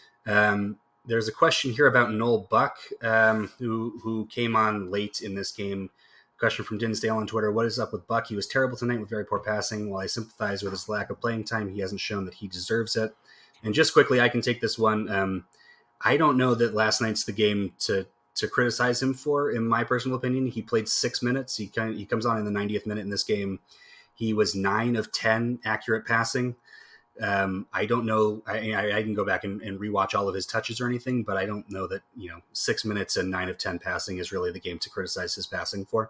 Um, there's a question here about Noel Buck, um, who who came on late in this game. Question from Dinsdale on Twitter. What is up with Buck? He was terrible tonight with very poor passing. While I sympathize with his lack of playing time, he hasn't shown that he deserves it. And just quickly, I can take this one. Um, I don't know that last night's the game to to criticize him for, in my personal opinion. He played six minutes. He kind of, he comes on in the ninetieth minute in this game. He was nine of ten accurate passing. Um, I don't know. I, I, I can go back and, and rewatch all of his touches or anything, but I don't know that, you know, six minutes and nine of ten passing is really the game to criticize his passing for.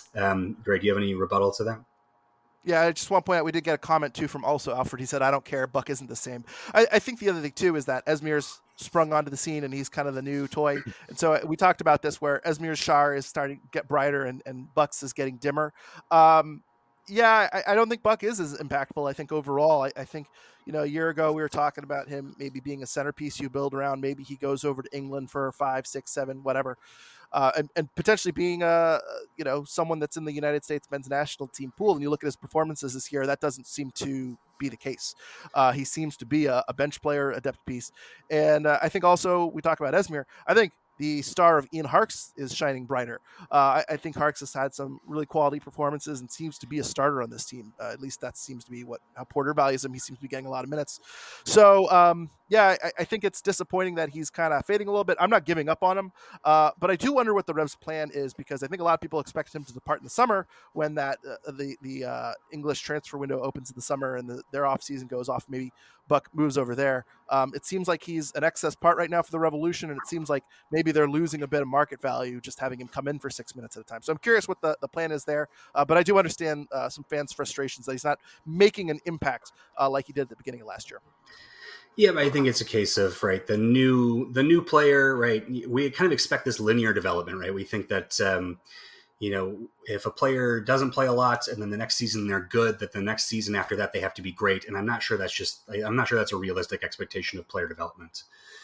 Um, Greg, do you have any rebuttal to that? Yeah, I just want to point out we did get a comment too from also Alfred. He said, "I don't care. Buck isn't the same." I, I think the other thing too is that Esmir's sprung onto the scene and he's kind of the new toy. And so we talked about this where Esmir's Shar is starting to get brighter and, and Buck's is getting dimmer. Um, yeah, I, I don't think Buck is as impactful. I think overall, I, I think, you know, a year ago we were talking about him maybe being a centerpiece you build around. Maybe he goes over to England for five, six, seven, whatever. Uh, and, and potentially being a, you know, someone that's in the United States men's national team pool. And you look at his performances this year, that doesn't seem to be the case. Uh, he seems to be a, a bench player, a depth piece. And uh, I think also we talk about Esmir. I think the star of Ian Harkes is shining brighter. Uh, I, I think Harkes has had some really quality performances and seems to be a starter on this team. Uh, at least that seems to be what how Porter values him. He seems to be getting a lot of minutes. So, um, yeah, I, I think it's disappointing that he's kind of fading a little bit. I'm not giving up on him, uh, but I do wonder what the Revs' plan is, because I think a lot of people expect him to depart in the summer when that uh, the the uh, English transfer window opens in the summer and the, their off season goes off. Maybe Buck moves over there. Um, it seems like he's an excess part right now for the Revolution, and it seems like maybe they're losing a bit of market value just having him come in for six minutes at a time. So I'm curious what the, the plan is there, uh, but I do understand uh, some fans' frustrations that he's not making an impact uh, like he did at the beginning of last year. Yeah, but I think it's a case of, right, the new the new player, right, we kind of expect this linear development, right? We think that, um, you know, if a player doesn't play a lot and then the next season they're good, that the next season after that they have to be great. And I'm not sure that's just, I'm not sure that's a realistic expectation of player development.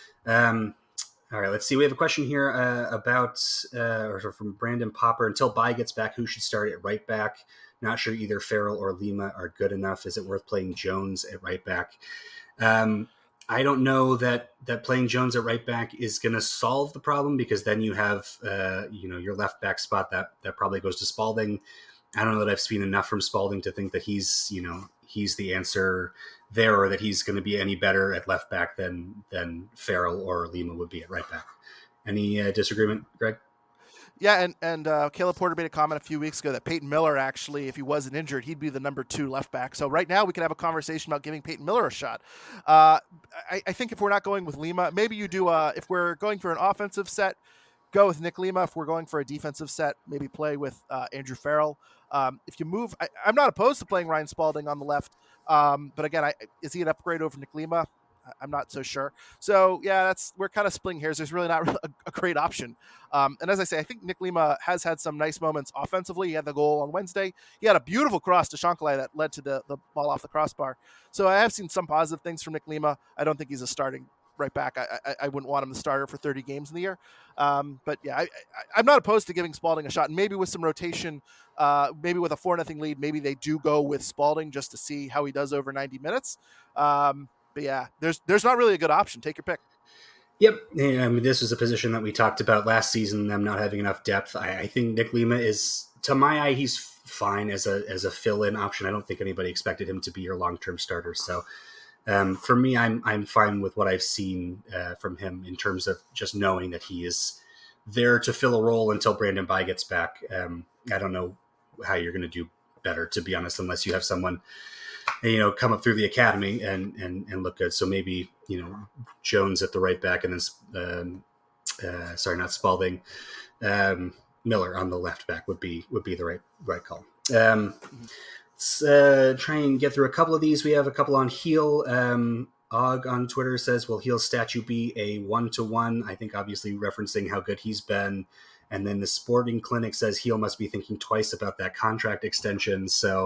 Um, all right, let's see. We have a question here uh, about, uh, or from Brandon Popper. Until Bai gets back, who should start at right back? Not sure either Farrell or Lima are good enough. Is it worth playing Jones at right back? Um, I don't know that, that playing Jones at right back is going to solve the problem, because then you have, uh, you know, your left back spot that, that probably goes to Spalding. I don't know that I've seen enough from Spalding to think that he's, you know, he's the answer there, or that he's going to be any better at left back than, than Farrell or Lima would be at right back. Any uh, disagreement, Greg? Yeah, and, and uh, Caleb Porter made a comment a few weeks ago that Peyton Miller, actually, if he wasn't injured, he'd be the number two left back. So right now we can have a conversation about giving Peyton Miller a shot. Uh, I, I think if we're not going with Lima, maybe you do, uh, if we're going for an offensive set, go with Nick Lima. If we're going for a defensive set, maybe play with uh, Andrew Farrell. Um, if you move, I, I'm not opposed to playing Ryan Spalding on the left. Um, but again, I, is he an upgrade over Nick Lima? I'm not so sure. So yeah, that's, we're kind of splitting hairs. There's really not a, a great option. Um, and as I say, I think Nick Lima has had some nice moments offensively. He had the goal on Wednesday. He had a beautiful cross to Shankly that led to the, the ball off the crossbar. So I have seen some positive things from Nick Lima. I don't think he's a starting right back. I, I, I wouldn't want him to starter for thirty games in the year. Um, but yeah, I, I, I'm not opposed to giving Spalding a shot, and maybe with some rotation, uh, maybe with a four nothing lead, maybe they do go with Spalding just to see how he does over ninety minutes. Um, But yeah, there's there's not really a good option. Take your pick. Yep. Yeah, I mean, this was a position that we talked about last season, them not having enough depth. I, I think Nick Lima is, to my eye, he's fine as a as a fill-in option. I don't think anybody expected him to be your long-term starter. So um, for me, I'm I'm fine with what I've seen uh, from him in terms of just knowing that he is there to fill a role until Brandon Bai gets back. Um, I don't know how you're going to do better, to be honest, unless you have someone, you know, come up through the academy and, and, and look good. So maybe, you know, Jones at the right back, and then, um, uh, sorry, not Spalding, um, Miller on the left back would be, would be the right, right call. Um, let's uh, try and get through a couple of these. We have a couple on Heel. Um, Og on Twitter says, will Heel's statue be a one-to-one? I think obviously referencing how good he's been. And then the Sporting Clinic says Heel must be thinking twice about that contract extension. So,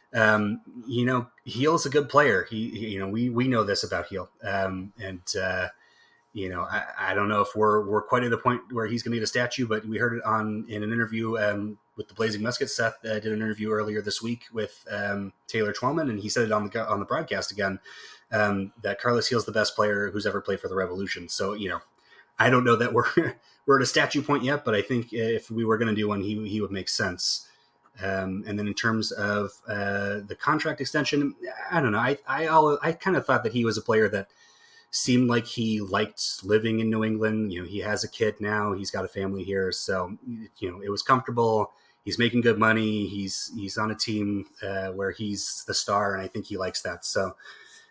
Um, you know, Heel's a good player. He, he you know, we, we know this about Heel. Um, and, uh, you know, I, I don't know if we're, we're quite at the point where he's going to need a statue, but we heard it on, in an interview, um, with the Blazing Muskets. Seth uh, did an interview earlier this week with, um, Taylor Twellman, and he said it on the, on the broadcast again, um, that Carlos Heel's the best player who's ever played for the Revolution. So, you know, I don't know that we're, we're at a statue point yet, but I think if we were going to do one, he, he would make sense. Um, and then in terms of uh, the contract extension, I don't know. I I, all, I kind of thought that he was a player that seemed like he liked living in New England. You know, he has a kid now. He's got a family here. So, you know, it was comfortable. He's making good money. He's he's on a team uh, where he's the star, and I think he likes that. So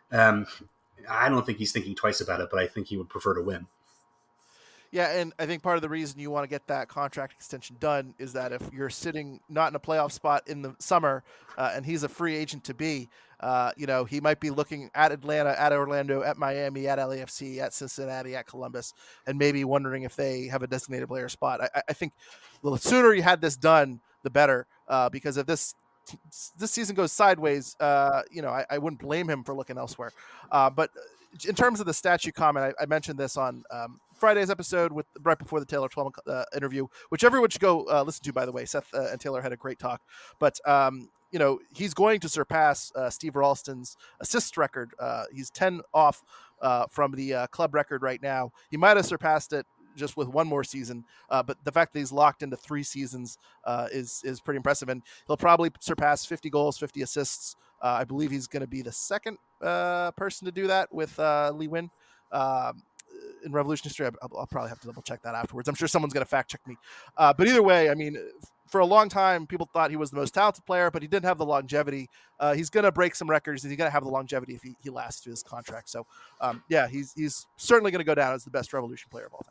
Um, I don't think he's thinking twice about it, but I think he would prefer to win. Yeah, and I think part of the reason you want to get that contract extension done is that if you're sitting not in a playoff spot in the summer uh, and he's a free agent to be, uh, you know, he might be looking at Atlanta, at Orlando, at Miami, at L A F C, at Cincinnati, at Columbus, and maybe wondering if they have a designated player spot. I, I think the sooner you had this done, the better, uh, because if this this season goes sideways, uh, you know, I, I wouldn't blame him for looking elsewhere. Uh, but in terms of the statue comment, I, I mentioned this on um, Friday's episode with right before the Taylor Twellman uh, interview, which everyone should go uh, listen to, by the way. Seth uh, and Taylor had a great talk, but um, you know, he's going to surpass uh, Steve Ralston's assist record. Uh, he's ten off uh, from the uh, club record right now. He might have surpassed it just with one more season, uh, but the fact that he's locked into three seasons uh, is is pretty impressive, and he'll probably surpass fifty goals, fifty assists. Uh, I believe he's going to be the second uh, person to do that with uh, Lee Win. Um, in Revolution history, I'll, I'll probably have to double check that afterwards. I'm sure someone's going to fact check me. Uh, but either way, I mean, for a long time, people thought he was the most talented player, but he didn't have the longevity. Uh, he's going to break some records, and he's going to have the longevity if he, he lasts through this contract. So, um, yeah, he's he's certainly going to go down as the best Revolution player of all time.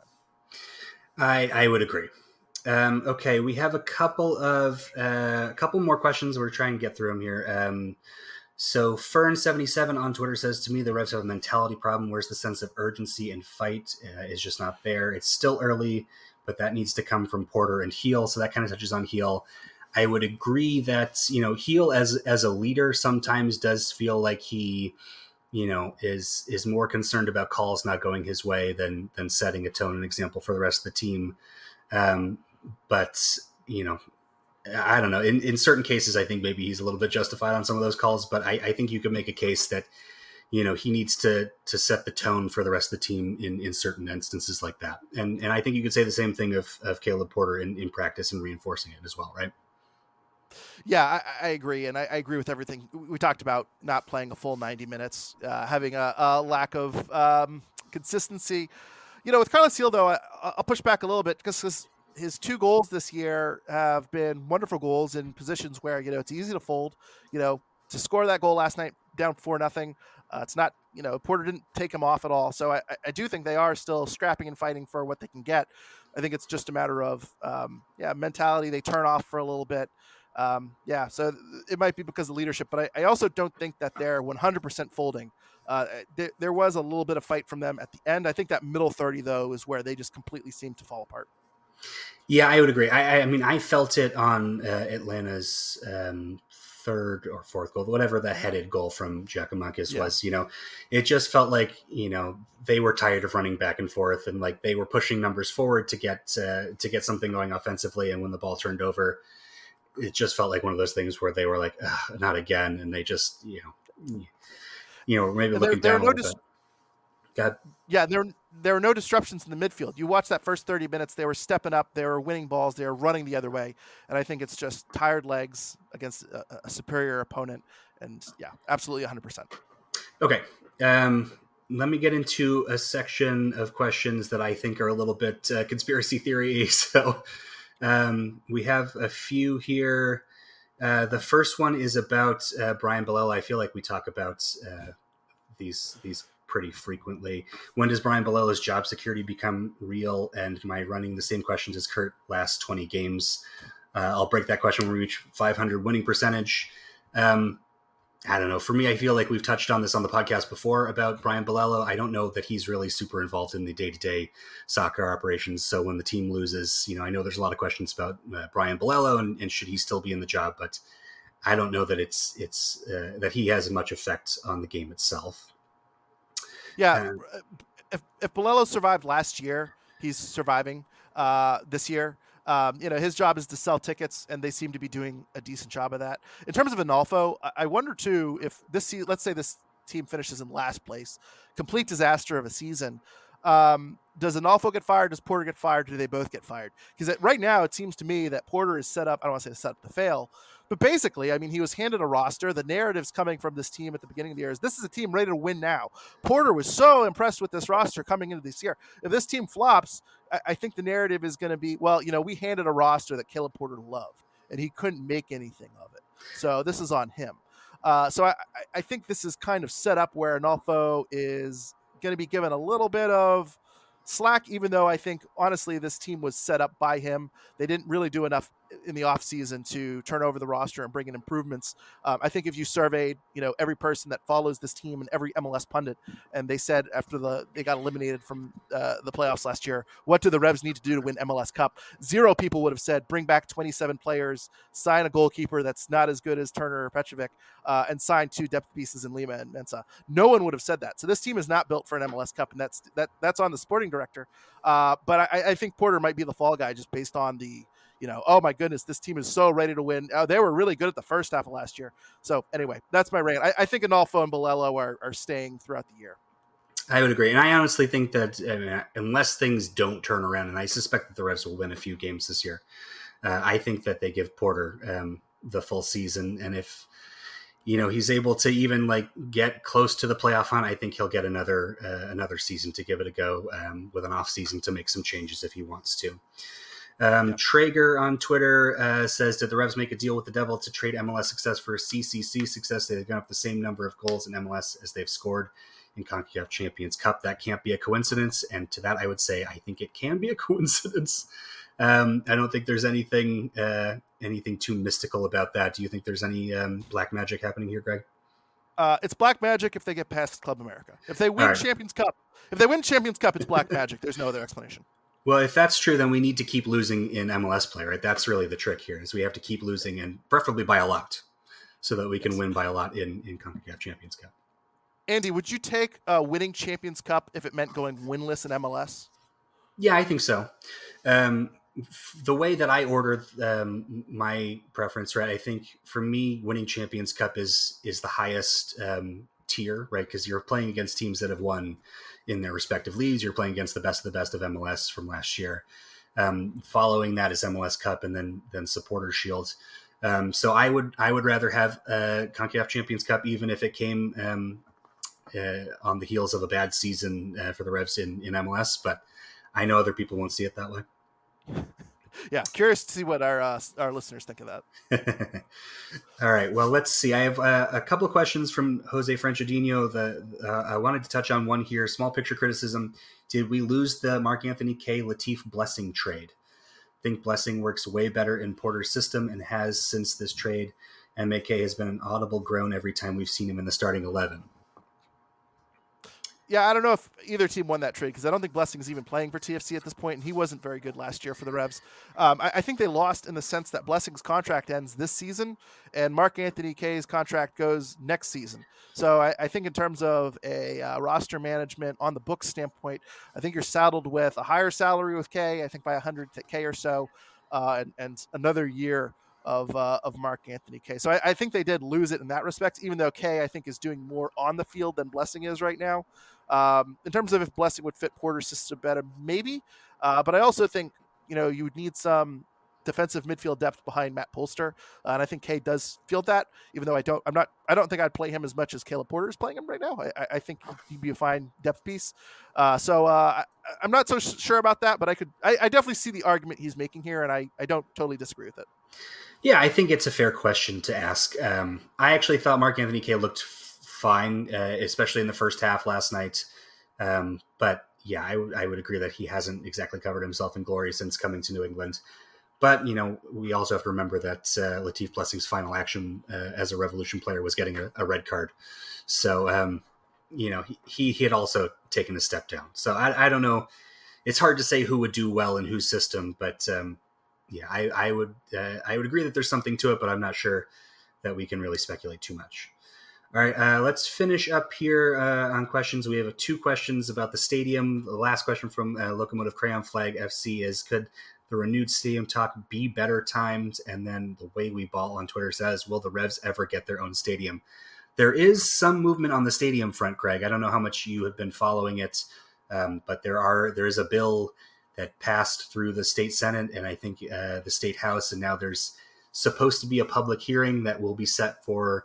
I, I would agree. Um, okay, we have a couple of uh, a couple more questions. We're trying to get through them here. Um, so Fern seventy-seven on Twitter says, to me, the Revs have a mentality problem. Where's the sense of urgency and fight uh, is just not there. It's still early, but that needs to come from Porter and Heel. So that kind of touches on Heel. I would agree that, you know, Heel as as a leader sometimes does feel like he, you know, is is more concerned about calls not going his way than than setting a tone and example for the rest of the team. Um, but, you know, I don't know. In, in certain cases, I think maybe he's a little bit justified on some of those calls, but I, I think you could make a case that, you know, he needs to to set the tone for the rest of the team in, in certain instances like that. And and I think you could say the same thing of, of Caleb Porter in, in practice and reinforcing it as well, right? Yeah, I, I agree, and I, I agree with everything we talked about. Not playing a full ninety minutes, uh, having a, a lack of um, consistency. You know, with Carlos Heel, though, I, I'll push back a little bit because his, his two goals this year have been wonderful goals in positions where, you know, it's easy to fold. You know, to score that goal last night down four nothing. Uh, it's not, you know, Porter didn't take him off at all. So I, I do think they are still scrapping and fighting for what they can get. I think it's just a matter of, um, yeah, mentality. They turn off for a little bit. Um, yeah, so it might be because of leadership, but I, I also don't think that they're one hundred percent folding. Uh, there, there was a little bit of fight from them at the end. I think that middle thirty, though, is where they just completely seem to fall apart. Yeah, I would agree. I, I mean, I felt it on uh, Atlanta's um, third or fourth goal, whatever the headed goal from Giakoumakis yeah. was. You know, it just felt like, you know, they were tired of running back and forth, and like they were pushing numbers forward to get uh, to get something going offensively. And when the ball turned over, it just felt like one of those things where they were like, not again. And they just, you know, you know, maybe looking there, down there a little no dis- bit. God. Yeah, there, there were no disruptions in the midfield. You watch that first thirty minutes, they were stepping up, they were winning balls, they were running the other way. And I think it's just tired legs against a, a superior opponent. And yeah, absolutely one hundred percent. Okay. Um, let me get into a section of questions that I think are a little bit uh, conspiracy theory. So um, we have a few here. Uh, the first one is about uh, Brian Bilal. I feel like we talk about uh, these these pretty frequently. When does Brian Bilal's job security become real? And am I running the same questions as Kurt last twenty games? Uh, I'll break that question when we reach five hundred winning percentage. Um, I don't know. For me, I feel like we've touched on this on the podcast before about Brian Bilal. I don't know that he's really super involved in the day-to-day soccer operations. So when the team loses, you know, I know there's a lot of questions about uh, Brian Bilal and, and should he still be in the job, but I don't know that it's it's uh, that he has much effect on the game itself. Yeah, uh, if if Bilal survived last year, he's surviving uh, this year. Um, you know, his job is to sell tickets, and they seem to be doing a decent job of that. In terms of Analfo, I wonder, too, if this – let's say this team finishes in last place, complete disaster of a season. Um, does Analfo get fired? Does Porter get fired? Do they both get fired? Because right now it seems to me that Porter is set up – I don't want to say set up to fail. But basically, I mean, he was handed a roster. The narratives coming from this team at the beginning of the year is this is a team ready to win now. Porter was so impressed with this roster coming into this year. If this team flops, I, I think the narrative is going to be, well, you know, we handed a roster that Caleb Porter loved, and he couldn't make anything of it. So this is on him. Uh, so I, I think this is kind of set up where Arnolfo is going to be given a little bit of slack, even though I think, honestly, this team was set up by him. They didn't really do enough in the offseason to turn over the roster and bring in improvements. Um, I think if you surveyed, you know, every person that follows this team and every M L S pundit, and they said after the they got eliminated from uh, the playoffs last year, what do the Revs need to do to win M L S Cup? Zero people would have said, bring back twenty-seven players, sign a goalkeeper that's not as good as Turner or Petrovic, uh, and sign two depth pieces in Lima and Mensah. No one would have said that. So this team is not built for an M L S Cup, and that's that that's on the sporting director. Uh, but I, I think Porter might be the fall guy just based on the, you know, oh my goodness, this team is so ready to win. Oh, they were really good at the first half of last year. So anyway, that's my rant. I, I think Arnolfo and Bolello are, are staying throughout the year. I would agree. And I honestly think that I mean, unless things don't turn around, and I suspect that the Revs will win a few games this year, uh, I think that they give Porter um, the full season. And if, you know, he's able to even like get close to the playoff hunt, I think he'll get another uh, another season to give it a go um, with an off season to make some changes if he wants to. Um, yeah. Traeger on Twitter uh, says, did the Revs make a deal with the Devil to trade M L S success for C C C success? They've given up the same number of goals in M L S as they've scored in CONCACAF Champions Cup. That can't be a coincidence. And to that, I would say, I think it can be a coincidence. Um, I don't think there's anything uh, anything too mystical about that. Do you think there's any um, black magic happening here, Greg? Uh, it's black magic if they get past Club America. If they win right. Champions Cup, if they win Champions Cup, it's black magic. There's no other explanation. Well, if that's true, then we need to keep losing in M L S play, right? That's really the trick here, is we have to keep losing, and preferably by a lot, so that we can yes. win by a lot in, in CONCACAF Champions Cup. Andy, would you take uh, winning Champions Cup if it meant going winless in M L S? Yeah, I think so. Um, f- the way that I ordered um, my preference, right, I think for me, winning Champions Cup is is the highest um, tier, right? Because you're playing against teams that have won in their respective leagues. You're playing against the best of the best of M L S from last year. Um, following that is M L S Cup and then then Supporters Shield. Um, so I would I would rather have uh, CONCACAF Champions Cup, even if it came um, uh, on the heels of a bad season uh, for the Revs in, in M L S. But I know other people won't see it that way. Yeah, curious to see what our uh, our listeners think of that. All right, well, let's see. I have uh, a couple of questions from Jose Franchadinho. The uh, I wanted to touch on one here. Small picture criticism. Did we lose the Mark Anthony Kaye Latif Blessing trade? I think Blessing works way better in Porter's system and has since this trade. And McKay has been an audible groan every time we've seen him in the starting eleven. Yeah, I don't know if either team won that trade because I don't think Blessing's even playing for T F C at this point, and he wasn't very good last year for the Revs. Um, I, I think they lost in the sense that Blessing's contract ends this season, and Mark Anthony Kaye's contract goes next season. So I, I think in terms of a uh, roster management on the books standpoint, I think you're saddled with a higher salary with Kaye, I think by one hundred K or so, uh, and, and another year of uh, of Mark Anthony Kaye. So I, I think they did lose it in that respect, even though Kaye, I think, is doing more on the field than Blessing is right now. Um, in terms of if Blessing would fit Porter's system better, maybe. Uh, but I also think, you know, you would need some defensive midfield depth behind Matt Polster. Uh, and I think Kaye does feel that, even though I don't, I'm not, I don't think I'd play him as much as Caleb Porter is playing him right now. I, I think he'd be a fine depth piece. Uh, so uh, I, I'm not so sure about that, but I could, I, I definitely see the argument he's making here. And I, I don't totally disagree with it. Yeah, I think it's a fair question to ask. Um, I actually thought Mark Anthony Kaye looked fine, uh, especially in the first half last night. Um, but yeah, I, w- I would agree that he hasn't exactly covered himself in glory since coming to New England. But, you know, we also have to remember that uh, Latif Blessing's final action uh, as a Revolution player was getting a, a red card. So, um, you know, he, he had also taken a step down. So I, I don't know. It's hard to say who would do well in whose system, but um, yeah, I, I would uh, I would agree that there's something to it, but I'm not sure that we can really speculate too much. All right, uh, let's finish up here uh, on questions. We have uh, two questions about the stadium. The last question from uh, Locomotive Crayon Flag F C is, could the renewed stadium talk be better timed? And then the Way We Ball on Twitter says, will the Revs ever get their own stadium? There is some movement on the stadium front, Craig. I don't know how much you have been following it, um, but there are there is a bill that passed through the state Senate and I think uh, the state House, and now there's supposed to be a public hearing that will be set for,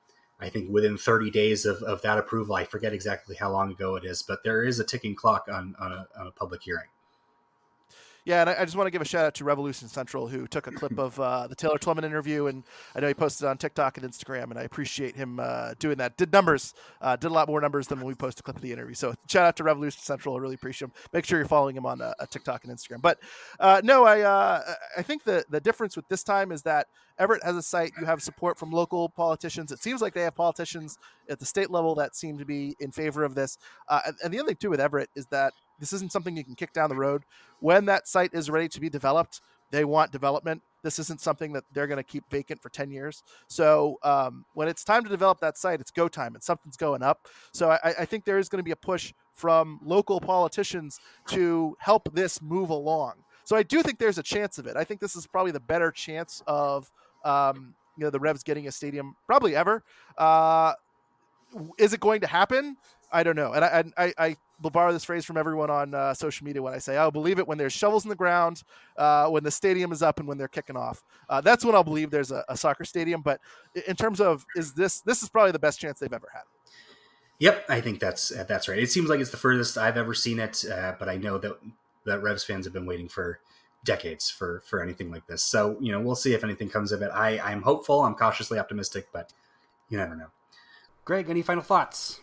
I think, within thirty days of, of that approval. I forget exactly how long ago it is, but there is a ticking clock on, on, a, on a public hearing. Yeah, and I, I just want to give a shout out to Revolution Central, who took a clip of uh, the Taylor Twellman interview, and I know he posted it on TikTok and Instagram, and I appreciate him uh, doing that. Did numbers, uh, did a lot more numbers than when we posted a clip of the interview. So shout out to Revolution Central. I really appreciate him. Make sure you're following him on uh, TikTok and Instagram. But uh, no, I uh, I think the the difference with this time is that Everett has a site. You have support from local politicians. It seems like they have politicians at the state level that seem to be in favor of this. Uh, and, and the other thing too with Everett is that this isn't something you can kick down the road. When that site is ready to be developed, they want development. This isn't something that they're going to keep vacant for ten years. So um, when it's time to develop that site, it's go time and something's going up. So I, I think there is going to be a push from local politicians to help this move along. So I do think there's a chance of it. I think this is probably the better chance of um, you know the Revs getting a stadium probably ever. Uh, is it going to happen? I don't know. And I, I, I will borrow this phrase from everyone on uh, social media when I say, I'll believe it when there's shovels in the ground, uh, when the stadium is up and when they're kicking off. Uh, that's when I'll believe there's a, a soccer stadium. But in terms of, is this, this is probably the best chance they've ever had. Yep. I think that's, uh, that's right. It seems like it's the furthest I've ever seen it. Uh, but I know that, that Revs fans have been waiting for decades for, for anything like this. So, you know, we'll see if anything comes of it. I I'm hopeful. I'm cautiously optimistic, but you never know. Greg, any final thoughts?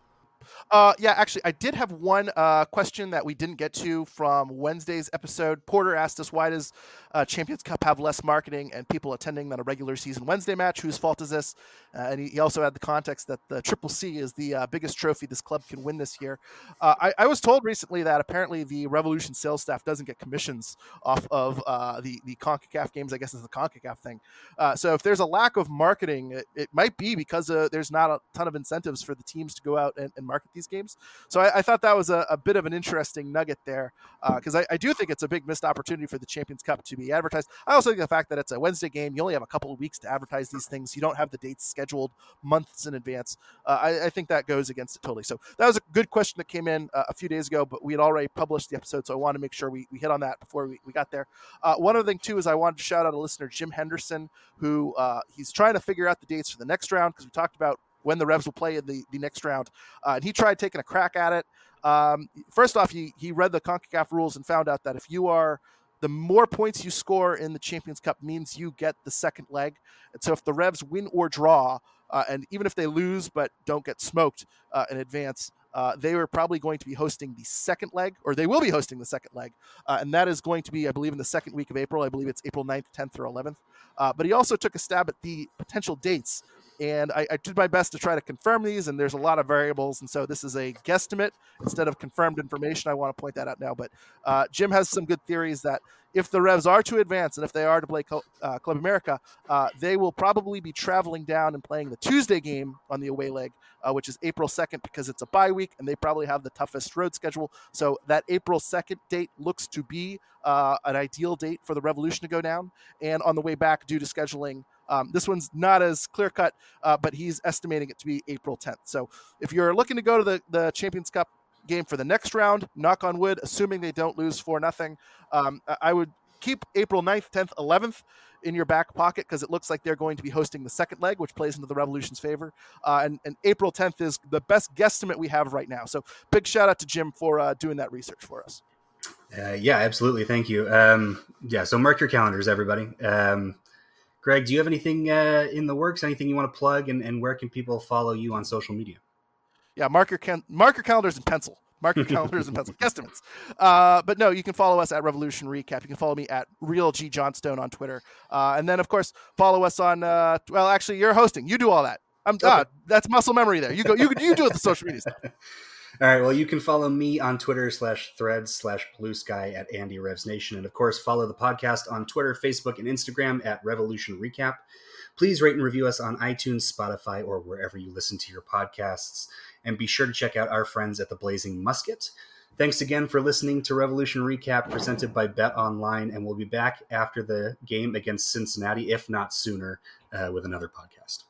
Uh, yeah, actually, I did have one uh, question that we didn't get to from Wednesday's episode. Porter asked us, why does uh, Champions Cup have less marketing and people attending than a regular season Wednesday match? Whose fault is this? Uh, and he, he also had the context that the Triple C is the uh, biggest trophy this club can win this year. Uh, I, I was told recently that apparently the Revolution sales staff doesn't get commissions off of uh, the, the CONCACAF games. I guess it's the CONCACAF thing. Uh, so if there's a lack of marketing, it, it might be because uh, there's not a ton of incentives for the teams to go out and, and market these games. So I, I thought that was a, a bit of an interesting nugget there, because uh, I, I do think it's a big missed opportunity for the Champions Cup to be advertised. I also think the fact that it's a Wednesday game, you only have a couple of weeks to advertise these things. You don't have the dates scheduled months in advance. Uh, I, I think that goes against it totally. So that was a good question that came in uh, a few days ago, but we had already published the episode, so I want to make sure we, we hit on that before we, we got there. Uh, one other thing, too, is I wanted to shout out a listener, Jim Henderson, who uh, he's trying to figure out the dates for the next round, because we talked about when the Revs will play in the, the next round. Uh, and he tried taking a crack at it. Um, first off, he, he read the CONCACAF rules and found out that if you are, the more points you score in the Champions Cup means you get the second leg. And so if the Revs win or draw, uh, and even if they lose but don't get smoked uh, in advance, uh, they are probably going to be hosting the second leg, or they will be hosting the second leg. Uh, and that is going to be, I believe, in the second week of April. I believe it's April ninth, tenth, or eleventh. Uh, but he also took a stab at the potential dates. And I, I did my best to try to confirm these, and there's a lot of variables. And so this is a guesstimate instead of confirmed information. I want to point that out now. But uh, Jim has some good theories that if the Revs are to advance and if they are to play uh, Club America, uh, they will probably be traveling down and playing the Tuesday game on the away leg, uh, which is April second, because it's a bye week, and they probably have the toughest road schedule. So that April second date looks to be uh, an ideal date for the Revolution to go down. And on the way back, due to scheduling, Um, this one's not as clear-cut, uh, but he's estimating it to be April tenth. So if you're looking to go to the, the Champions Cup game for the next round, knock on wood, assuming they don't lose four nothing, um, I would keep April ninth, tenth, eleventh in your back pocket, because it looks like they're going to be hosting the second leg, which plays into the Revolution's favor. Uh, and, and April tenth is the best guesstimate we have right now. So big shout-out to Jim for uh, doing that research for us. Uh, yeah, absolutely. Thank you. Um, yeah, so mark your calendars, everybody. Um, Greg, do you have anything uh, in the works, anything you want to plug, and, and where can people follow you on social media? Yeah, mark your, can- mark your calendars in pencil. Mark your calendars and pencil. Guesstimates. Uh, but no, you can follow us at Revolution Recap. You can follow me at Real G Johnstone on Twitter. Uh, and then, of course, follow us on, uh, well, actually, you're hosting. You do all that. I'm okay. ah, That's muscle memory there. You go. You, you do it the social media stuff. All right. Well, you can follow me on Twitter slash threads slash blue sky at Andy Revs Nation. And of course, follow the podcast on Twitter, Facebook, and Instagram at Revolution Recap. Please rate and review us on iTunes, Spotify, or wherever you listen to your podcasts. And be sure to check out our friends at the Blazing Musket. Thanks again for listening to Revolution Recap presented by Bet Online. And we'll be back after the game against Cincinnati, if not sooner, uh, with another podcast.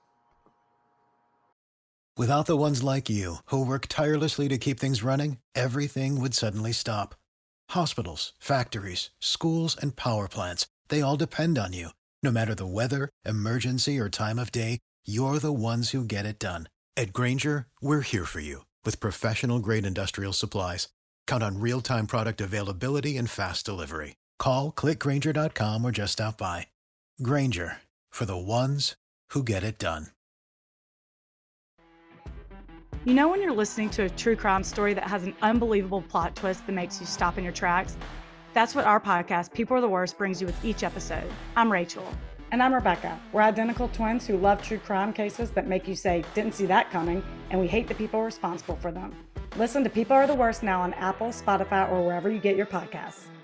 Without the ones like you, who work tirelessly to keep things running, everything would suddenly stop. Hospitals, factories, schools, and power plants, they all depend on you. No matter the weather, emergency, or time of day, you're the ones who get it done. At Grainger, we're here for you with professional-grade industrial supplies. Count on real-time product availability and fast delivery. Call, click Grainger dot com, or just stop by. Grainger, for the ones who get it done. You know when you're listening to a true crime story that has an unbelievable plot twist that makes you stop in your tracks? That's what our podcast, People Are the Worst, brings you with each episode. I'm Rachel. And I'm Rebecca. We're identical twins who love true crime cases that make you say, didn't see that coming, and we hate the people responsible for them. Listen to People Are the Worst now on Apple, Spotify, or wherever you get your podcasts.